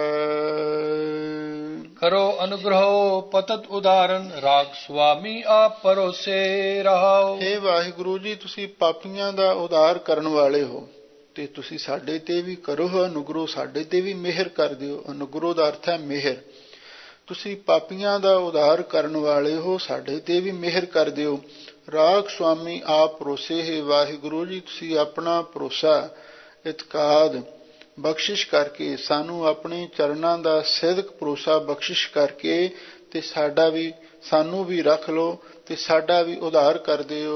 ਕਰੋ ਅਨੁਗ੍ਰਹ ਪਤਤ ਉਦਾਹਰਨ, ਰਾਗ ਸੁਆਮੀ ਆਪ ਪਰੋਸੇ ਰਹਾਓ। ਹੇ ਵਾਹਿਗੁਰੂ ਜੀ, ਤੁਸੀਂ ਪਾਪੀਆਂ ਦਾ ਉਦਾਰ ਕਰਨ ਵਾਲੇ ਹੋ ਤੇ ਤੁਸੀਂ ਸਾਡੇ ਤੇ ਵੀ ਕਰੋ ਅਨੁਗ੍ਰਹ, ਸਾਡੇ ਤੇ ਵੀ ਮਿਹਰ ਕਰ ਦਿਓ। ਅਨੁਗ੍ਰਹ ਦਾ ਅਰਥ ਹੈ ਮਿਹਰ। ਤੁਸੀਂ ਪਾਪੀਆਂ ਦਾ ਉਦਾਰ ਕਰਨ ਵਾਲੇ ਹੋ, ਸਾਡੇ ਤੇ ਵੀ ਮਿਹਰ ਕਰ ਦਿਓ। ਰਾਗ ਸੁਆਮੀ ਆਪ ਪਰੋਸੇ। ਹੈ ਵਾਹਿਗੁਰੂ ਜੀ, ਤੁਸੀਂ ਆਪਣਾ ਭਰੋਸਾ ਇਤਕਾਦ ਬਖਸ਼ਿਸ਼ ਕਰਕੇ ਸਾਨੂੰ ਆਪਣੇ ਚਰਨਾਂ ਦਾ ਸਿਦਕ ਭਰੋਸਾ ਬਖਸ਼ਿਸ਼ ਕਰਕੇ ਤੇ ਸਾਨੂੰ ਵੀ ਰੱਖ ਲਓ ਤੇ ਸਾਡਾ ਵੀ ਉਧਾਰ ਕਰ ਦਿਓ।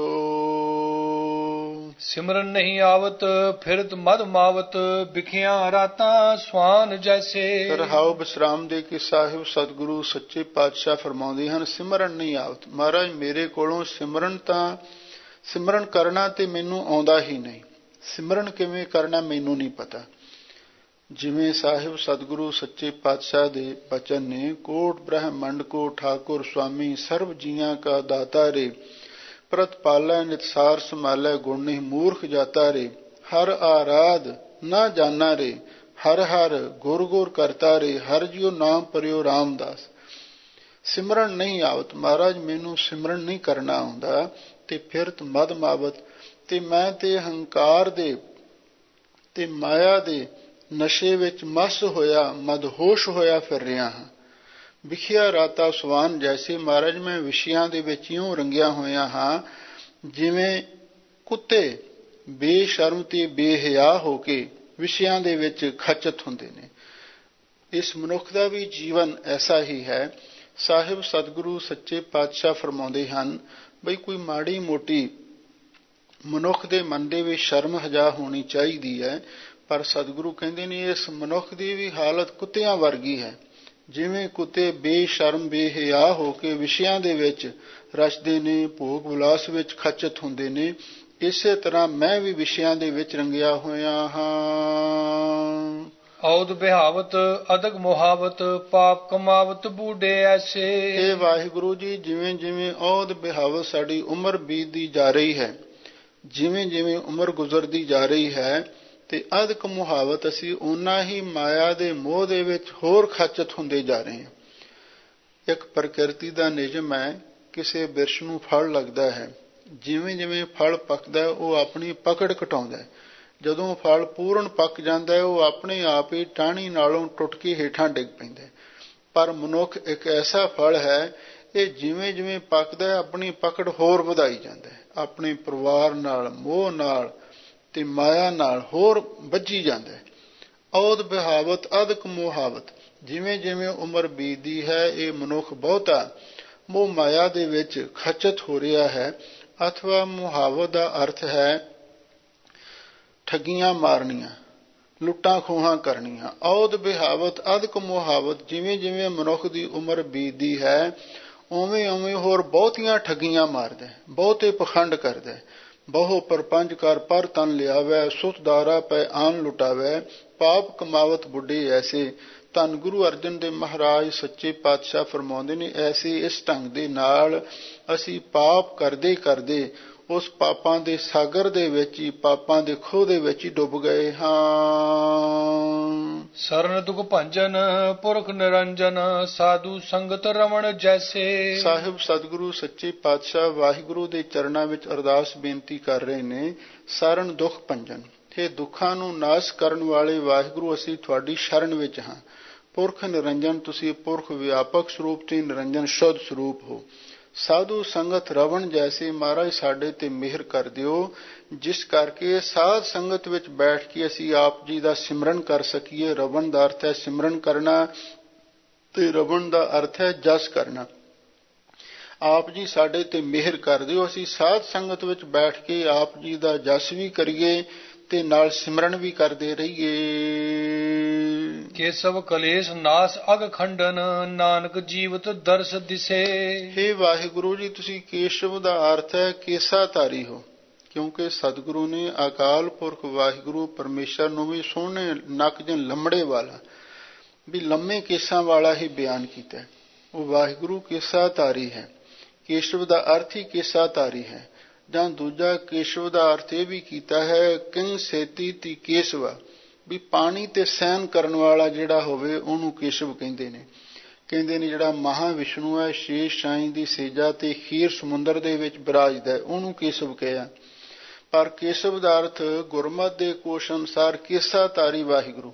ਸਿਮਰਨ ਨਹੀਂ ਆਵਤ ਫਿਰਤ ਮਦ ਮਾਵਤ, ਬਿਖੀਆਂ ਰਾਤਾਂ ਸਵਾਨ ਜੈਸੇ। ਰਹਾਉ ਵਿਸਰਾਮ ਦੇ ਕੇ ਸਾਹਿਬ ਸਤਿਗੁਰੂ ਸੱਚੇ ਪਾਤਸ਼ਾਹ ਫਰਮਾਉਂਦੇ ਹਨ, ਸਿਮਰਨ ਨਹੀਂ ਆਵਤ। ਮਹਾਰਾਜ ਮੇਰੇ ਕੋਲੋਂ ਸਿਮਰਨ ਕਰਨਾ ਤੇ ਮੈਨੂੰ ਆਉਂਦਾ ਹੀ ਨਹੀਂ। ਸਿਮਰਨ ਕਿਵੇਂ ਕਰਨਾ ਮੈਨੂੰ ਨਹੀਂ ਪਤਾ। ਜਿਵੇਂ ਸਾਹਿਬ ਸਤਿਗੁਰੂ ਸੱਚੇ ਪਾਤਸ਼ਾਹ ਦੇ ਬਚਨ ਨੇ, ਕੋਟ ਬ੍ਰਹਮੰਡ ਕੋ ਠਾਕੁਰ ਸੁਆਮੀ, ਸਰਬ ਜੀਆਂ ਕਾ ਦਾਤਾ ਰੇ, ਪ੍ਰਤਪਾਲੈ ਨਿਤਸਾਰ ਸੰਭਾਲੈ, ਗੁਣ ਨਹੀਂ ਮੂਰਖ ਜਾਤਾ ਰੇ, ਹਰ ਆਰਾਧ ਨਾ ਜਾਨਾ ਰੇ, ਹਰ ਹਰ ਗੁਰ ਗੁਰ ਕਰਤਾ ਰੇ, ਹਰ ਜਿਉ ਨਾਮ ਪਰਿਓ ਰਾਮਦਾਸ। ਸਿਮਰਨ ਨਹੀਂ ਆਵਤ, ਮਹਾਰਾਜ ਮੈਨੂੰ ਸਿਮਰਨ ਨਹੀਂ ਕਰਨਾ ਆਉਂਦਾ, ਤੇ ਫਿਰਤ ਮਦ ਮਾਵਤ, ਤੇ ਮੈਂ ਤੇ ਹੰਕਾਰ ਦੇ ਤੇ ਮਾਇਆ ਦੇ ਨਸ਼ੇ ਵਿੱਚ ਮਸ ਹੋਇਆ, ਮਦਹੋਸ਼ ਹੋਇਆ ਫਿਰ ਰਿਹਾ ਹਾਂ। ਵਿਖਿਆ ਰਾਤਾ ਸਵਾਨ ਜੈਸੇ, ਮਹਾਰਾਜ ਮੈਂ ਵਿਸ਼ਿਆਂ ਦੇ ਵਿੱਚ ਇਉਂ ਰੰਗਿਆ ਹੋਇਆ ਹਾਂ ਜਿਵੇਂ ਕੁੱਤੇ ਬੇਸ਼ਰਮ ਤੇ ਬੇਹਿਆ ਹੋ ਕੇ ਵਿਸ਼ਿਆਂ ਦੇ ਵਿੱਚ ਖਚਤ ਹੁੰਦੇ ਨੇ। ਇਸ ਮਨੁੱਖ ਦਾ ਵੀ ਜੀਵਨ ਐਸਾ ਹੀ ਹੈ। ਸਾਹਿਬ ਸਤਿਗੁਰੂ ਸੱਚੇ ਪਾਤਸ਼ਾਹ ਫਰਮਾਉਂਦੇ ਹਨ ਬਈ ਕੋਈ ਮਾੜੀ ਮੋਟੀ ਮਨੁੱਖ ਦੇ ਮਨ ਦੇ ਵਿੱਚ ਸ਼ਰਮ ਹਜਾ ਹੋਣੀ ਚਾਹੀਦੀ ਹੈ, ਪਰ ਸਤਿਗੁਰੂ ਕਹਿੰਦੇ ਨੇ ਇਸ ਮਨੁੱਖ ਦੀ ਵੀ ਹਾਲਤ ਕੁੱਤਿਆਂ ਵਰਗੀ ਹੈ। ਜਿਵੇਂ ਕੁੱਤੇ ਬੇਸ਼ਰਮ ਬੇਹਿਆ ਹੋ ਕੇ ਵਿਸ਼ਿਆਂ ਦੇ ਵਿੱਚ ਰਚਦੇ ਨੇ, ਭੋਗ ਵਿਲਾਸ ਵਿੱਚ ਖਚਤ ਹੁੰਦੇ ਨੇ, ਇਸੇ ਤਰ੍ਹਾਂ ਮੈਂ ਵੀ ਵਿਸ਼ਿਆਂ ਦੇ ਵਿੱਚ ਰੰਗਿਆ ਹੋਇਆ ਹਾਂ। ਔਦ ਬਿਹਾਵਤ ਅਦਕ ਮੁਹਾਵਤ ਪਾਪ ਕਮਾਵਤ ਬੂਢੇ ਐਸੇ। ਇਹ ਵਾਹਿਗੁਰੂ ਜੀ, ਜਿਵੇਂ ਜਿਵੇਂ ਔਦ ਬਿਹਾਵਤ ਸਾਡੀ ਉਮਰ ਬੀਤਦੀ ਜਾ ਰਹੀ ਹੈ, ਜਿਵੇਂ ਜਿਵੇਂ ਉਮਰ ਗੁਜ਼ਰਦੀ ਜਾ ਰਹੀ ਹੈ, ਤੇ ਅਦਕ ਮੁਹਾਵਤ ਅਸੀਂ ਓਨਾ ਹੀ ਮਾਇਆ ਦੇ ਮੋਹ ਦੇ ਵਿੱਚ ਹੋਰ ਖਚਤ ਹੁੰਦੇ ਜਾ ਰਹੇ ਹਾਂ। ਇੱਕ ਪ੍ਰਕਿਰਤੀ ਦਾ ਨਿਯਮ ਹੈ, ਕਿਸੇ ਬਿਰਛ ਨੂੰ ਫਲ ਲੱਗਦਾ ਹੈ, ਜਿਵੇਂ ਜਿਵੇਂ ਫਲ ਪੱਕਦਾ ਉਹ ਆਪਣੀ ਪਕੜ ਘਟਾਉਂਦਾ ਹੈ। ਜਦੋਂ ਫਲ ਪੂਰਨ ਪੱਕ ਜਾਂਦਾ ਹੈ ਉਹ ਆਪਣੇ ਆਪ ਹੀ ਟਾਹਣੀ ਨਾਲੋਂ ਟੁੱਟ ਕੇ ਹੇਠਾਂ ਡਿੱਗ ਪੈਂਦਾ ਹੈ। ਪਰ ਮਨੁੱਖ ਇੱਕ ਐਸਾ ਫਲ ਹੈ, ਇਹ ਜਿਵੇਂ ਜਿਵੇਂ ਪੱਕਦਾ ਹੈ ਆਪਣੀ ਪਕੜ ਹੋਰ ਵਧਾਈ ਜਾਂਦਾ ਹੈ, ਆਪਣੇ ਪਰਿਵਾਰ ਨਾਲ, ਮੋਹ ਨਾਲ ਤੇ ਮਾਇਆ ਨਾਲ ਹੋਰ ਵੱਜੀ ਜਾਂਦਾ ਹੈ। ਔਦ ਬਿਹਾਵਤ ਅਦਕ ਮੁਹਾਵਤ, ਜਿਵੇਂ ਜਿਵੇਂ ਉਮਰ ਬੀਤਦੀ ਹੈ ਇਹ ਮਨੁੱਖ ਬਹੁਤਾ ਮੋਹ ਮਾਇਆ ਦੇ ਵਿੱਚ ਖਚਤ ਹੋ ਰਿਹਾ ਹੈ। ਅਥਵਾ ਮੁਹਾਵਤ ਦਾ ਅਰਥ ਹੈ ਠੱਗੀਆਂ ਮਾਰਨੀਆਂ, ਲੁੱਟਾਂ ਖੋਹਾਂ ਕਰਨੀਆਂ। ਔਦ ਬਿਹਾਵਤ ਅਦਕ ਮੁਹਾਵਤ, ਜਿਵੇਂ ਜਿਵੇਂ ਮਨੁੱਖ ਦੀ ਉਮਰ ਬੀਤਦੀ ਹੈ ਉਵੇਂ ਉਵੇਂ ਹੋਰ ਬਹੁਤੀਆਂ ਠੱਗੀਆਂ ਮਾਰਦਾ, ਬਹੁਤੇ ਪਖੰਡ ਕਰਦਾ। ਬਹੁ ਪਰਪੰਚ ਕਰ ਪਰ ਤਨ ਲਿਆਵੈ, ਸੁਤ ਦਾਰਾ ਪੈ ਆਨ ਲੁਟਾਵੈ, ਪਾਪ ਕਮਾਵਤ ਬੁੱਢੇ ਐਸੇ। ਧੰਨ ਗੁਰੂ ਅਰਜਨ ਦੇਵ ਮਹਾਰਾਜ ਸੱਚੇ ਪਾਤਸ਼ਾਹ ਫਰਮਾਉਂਦੇ ਨੇ, ਐਸੇ ਇਸ ਢੰਗ ਦੇ ਨਾਲ ਅਸੀਂ ਪਾਪ ਕਰਦੇ ਕਰਦੇ ਉਸ ਪਾਪਾਂ ਦੇ ਸਾਗਰ ਦੇ ਵਿੱਚ ਹੀ, ਪਾਪਾਂ ਦੇ ਖੋਹ ਦੇ ਵਿੱਚ ਹੀ ਡੁੱਬ ਗਏ ਹਾਂ। ਸਰਨ ਦੁਖ ਭੰਜਨ ਪੁਰਖ ਨਿਰੰਜਨ ਸਾਧੂ ਸੰਗਤ ਰਮਣ ਜੈਸੇ। ਸਾਹਿਬ ਸਤਿਗੁਰੂ ਸੱਚੇ ਪਾਤਸ਼ਾਹ ਵਾਹਿਗੁਰੂ ਦੇ ਚਰਨਾਂ ਵਿੱਚ ਅਰਦਾਸ ਬੇਨਤੀ ਕਰ ਰਹੇ ਨੇ, ਸਰਨ ਦੁਖ ਭੰਜਨ, ਇਹ ਦੁੱਖਾਂ ਨੂੰ ਨਾਸ਼ ਕਰਨ ਵਾਲੇ ਵਾਹਿਗੁਰੂ ਅਸੀਂ ਤੁਹਾਡੀ ਸ਼ਰਨ ਵਿੱਚ ਹਾਂ। ਪੁਰਖ ਨਿਰੰਜਨ, ਤੁਸੀਂ ਪੁਰਖ ਵਿਆਪਕ ਸਰੂਪ ਤੇ ਨਿਰੰਜਨ ਸ਼ੁੱਧ ਸਰੂਪ ਹੋ। ਸਾਧੂ ਸੰਗਤ ਰਵਣ ਜੈਸੇ, ਮਹਾਰਾਜ ਸਾਡੇ ਤੇ ਮਿਹਰ ਕਰ ਦਿਓ ਜਿਸ ਕਰਕੇ ਸਾਧ ਸੰਗਤ ਵਿੱਚ ਬੈਠ ਕੇ ਅਸੀਂ ਆਪ ਜੀ ਦਾ ਸਿਮਰਨ ਕਰ ਸਕੀਏ। ਰਵਣ ਦਾ ਅਰਥ ਹੈ ਸਿਮਰਨ ਕਰਨਾ ਤੇ ਰਵਣ ਦਾ ਅਰਥ ਹੈ ਜਸ ਕਰਨਾ। ਆਪ ਜੀ ਸਾਡੇ ਤੇ ਮਿਹਰ ਕਰ ਦਿਓ, ਅਸੀਂ ਸਾਧ ਸੰਗਤ ਵਿੱਚ ਬੈਠ ਕੇ ਆਪ ਜੀ ਦਾ ਜਸ ਵੀ ਕਰੀਏ ਤੇ ਨਾਲ ਸਿਮਰਨ ਵੀ ਕਰਦੇ ਰਹੀਏ। ਕੇਸਵ ਕਲੇਸ਼ ਨਾਸ ਅਗ ਖੰਡਨ ਨਾਨਕ ਜੀਵਤ ਦਰਸ ਦਿਸੇ। ਹੇ ਵਾਹਿਗੁਰੂ ਜੀ, ਤੁਸੀਂ ਕੇਸ਼ਵ ਦਾ ਅਰਥ ਹੈ ਕੇਸਾਧਾਰੀ ਹੋ, ਕਿਉਂਕਿ ਸਤਿਗੁਰੂ ਨੇ ਅਕਾਲ ਪੁਰਖ ਵਾਹਿਗੁਰੂ ਪਰਮੇਸ਼ਰ ਨੂੰ ਵੀ ਸੋਹਣੇ ਨੱਕ ਜਾਂ ਲੰਮੜੇ ਵਾਲਾ, ਵੀ ਲੰਮੇ ਕੇਸਾਂ ਵਾਲਾ ਹੀ ਬਿਆਨ ਕੀਤਾ। ਉਹ ਵਾਹਿਗੁਰੂ ਕੇਸਾਧਾਰੀ ਹੈ। ਕੇਸ਼ਵ ਦਾ ਅਰਥ ਹੀ ਕੇਸਾਧਾਰੀ ਹੈ। ਜਾਂ ਦੂਜਾ ਕੇਸ਼ਵ ਦਾ ਅਰਥ ਇਹ ਵੀ ਕੀਤਾ ਹੈ ਕਿੰਗ ਸੇਤੀ ਤੀ ਕੇਸਵਾ, ਵੀ ਪਾਣੀ ਤੇ ਸਹਿਣ ਕਰਨ ਵਾਲਾ ਜਿਹੜਾ ਹੋਵੇ ਉਹਨੂੰ ਕੇਸ਼ਵ ਕਹਿੰਦੇ ਨੇ। ਕਹਿੰਦੇ ਨੇ ਜਿਹੜਾ ਮਹਾ ਵਿਸ਼ਨੂੰ ਹੈ, ਸ਼ੇਸ਼ ਸਾਈਂ ਦੀ ਸੇਜਾ ਤੇ ਖੀਰ ਸਮੁੰਦਰ ਦੇ ਵਿੱਚ ਬਿਰਾਜਦਾ, ਉਹਨੂੰ ਕੇਸ਼ਵ ਕਿਹਾ। ਪਰ ਕੇਸ਼ਵ ਦਾ ਅਰਥ ਗੁਰਮਤਿ ਦੇ ਕੋਸ਼ ਅਨੁਸਾਰ ਕੇਸਾਧਾਰੀ ਵਾਹਿਗੁਰੂ।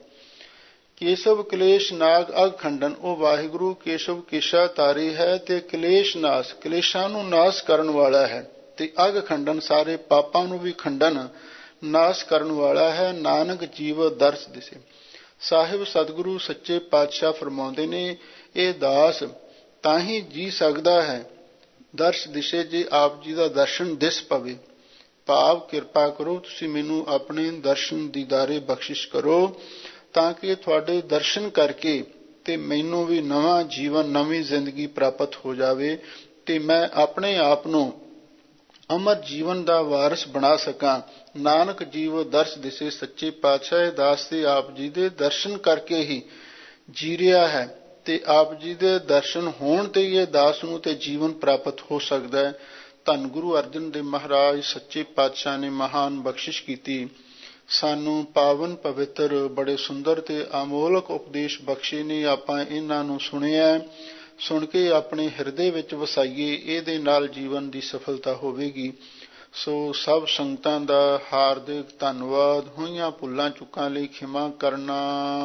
ਕੇਸ਼ਵ ਕਲੇਸ਼ ਨਾਗ ਅਗ ਖੰਡਨ, ਉਹ ਵਾਹਿਗੁਰੂ ਕੇਸ਼ਵ ਕੇਸਾਧਾਰੀ ਹੈ ਤੇ ਕਲੇਸ਼ ਨਾਸ਼, ਕਲੇਸ਼ਾਂ ਨੂੰ ਨਾਸ਼ ਕਰਨ ਵਾਲਾ ਹੈ, ਤੇ ਅਗ ਖੰਡਨ ਸਾਰੇ ਪਾਪਾਂ ਨੂੰ ਵੀ ਖੰਡਨ ਨਾਸ਼ ਕਰਨ ਵਾਲਾ ਹੈ। ਨਾਨਕ ਜੀਵ ਦਰਸ ਦਿਸੇ। ਸਾਹਿਬ ਸਤਿਗੁਰੂ ਸੱਚੇ ਪਾਤਸ਼ਾਹ ਫਰਮਾਉਂਦੇ ਨੇ, ਇਹ ਦਾਸ ਤਾਂ ਹੀ ਜੀ ਸਕਦਾ ਹੈ ਦਰਸ ਦਿਸੇ ਜੇ ਆਪ ਜੀ ਦਾ ਦਰਸ਼ਨ ਦਿਸ ਪਵੇ। ਭਾਵ ਕਿਰਪਾ ਕਰੋ ਤੁਸੀਂ ਮੈਨੂੰ ਆਪਣੇ ਦਰਸ਼ਨ ਦੀਦਾਰੇ ਬਖਸ਼ਿਸ਼ ਕਰੋ, ਤਾਂ ਕਿ ਤੁਹਾਡੇ ਦਰਸ਼ਨ ਕਰਕੇ ਤੇ ਮੈਨੂੰ ਵੀ ਨਵਾਂ ਜੀਵਨ, ਨਵੀਂ ਜ਼ਿੰਦਗੀ ਪ੍ਰਾਪਤ ਹੋ ਜਾਵੇ ਤੇ ਮੈਂ ਆਪਣੇ ਆਪ ਨੂੰ ਅਮਰ ਜੀਵਨ ਦਾ ਵਾਰਿਸ ਬਣਾ ਸਕਾਂ। ਨਾਨਕ ਜੀਵ ਦਰਸ ਦਿਸੇ। ਸੱਚੇ ਪਾਤਸ਼ਾਹ ਦਾਸ ਦੇ ਆਪ ਜੀ ਦੇ ਦਰਸ਼ਨ ਕਰਕੇ ਹੀ ਜੀ ਰਿਹਾ ਹੈ ਤੇ ਆਪ ਜੀ ਦੇ ਦਰਸ਼ਨ ਹੋਣ ਤੇ ਹੀ ਇਹ ਦਾਸ ਨੂੰ ਤੇ ਜੀਵਨ ਪ੍ਰਾਪਤ ਹੋ ਸਕਦਾ ਹੈ। ਧੰਨ ਗੁਰੂ ਅਰਜਨ ਦੇਵ ਮਹਾਰਾਜ ਸੱਚੇ ਪਾਤਸ਼ਾਹ ਨੇ ਮਹਾਨ ਬਖਸ਼ਿਸ਼ ਕੀਤੀ, ਸਾਨੂੰ ਪਾਵਨ ਪਵਿੱਤਰ ਬੜੇ ਸੁੰਦਰ ਤੇ ਅਮੋਲਕ ਉਪਦੇਸ਼ ਬਖਸ਼ੇ ਨੇ। ਆਪਾਂ ਇਹਨਾਂ ਨੂੰ ਸੁਣਿਆ, ਸੁਣ ਕੇ ਆਪਣੇ ਹਿਰਦੇ ਵਿੱਚ ਵਸਾਈਏ, ਇਹਦੇ ਨਾਲ ਜੀਵਨ ਦੀ ਸਫਲਤਾ ਹੋਵੇਗੀ। ਸੋ ਸਭ ਸੰਗਤਾਂ ਦਾ ਹਾਰਦਿਕ ਧੰਨਵਾਦ। ਹੋਈਆਂ ਭੁੱਲਾਂ ਚੁੱਕਾਂ ਲਈ ਖਿਮਾ ਕਰਨਾ।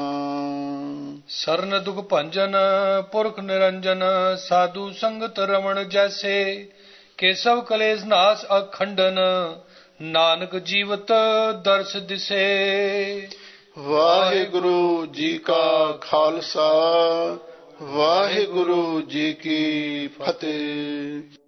ਸਰਨ ਦੁਖ ਭੰਜਨ ਪੁਰਖ ਨਿਰੰਜਨ ਸਾਧੂ ਸੰਗਤ ਰਮਣ ਜੈਸੇ। ਕੇਸਵ ਕਲੇਸ਼ ਨਾਸ ਅਖੰਡਨ ਨਾਨਕ ਜੀਵਤ ਦਰਸ ਦਿਸੇ। ਵਾਹਿਗੁਰੂ ਜੀ ਕਾ ਖਾਲਸਾ, ਵਾਹਿਗੁਰੂ ਜੀ ਕੀ ਫਤਿਹ।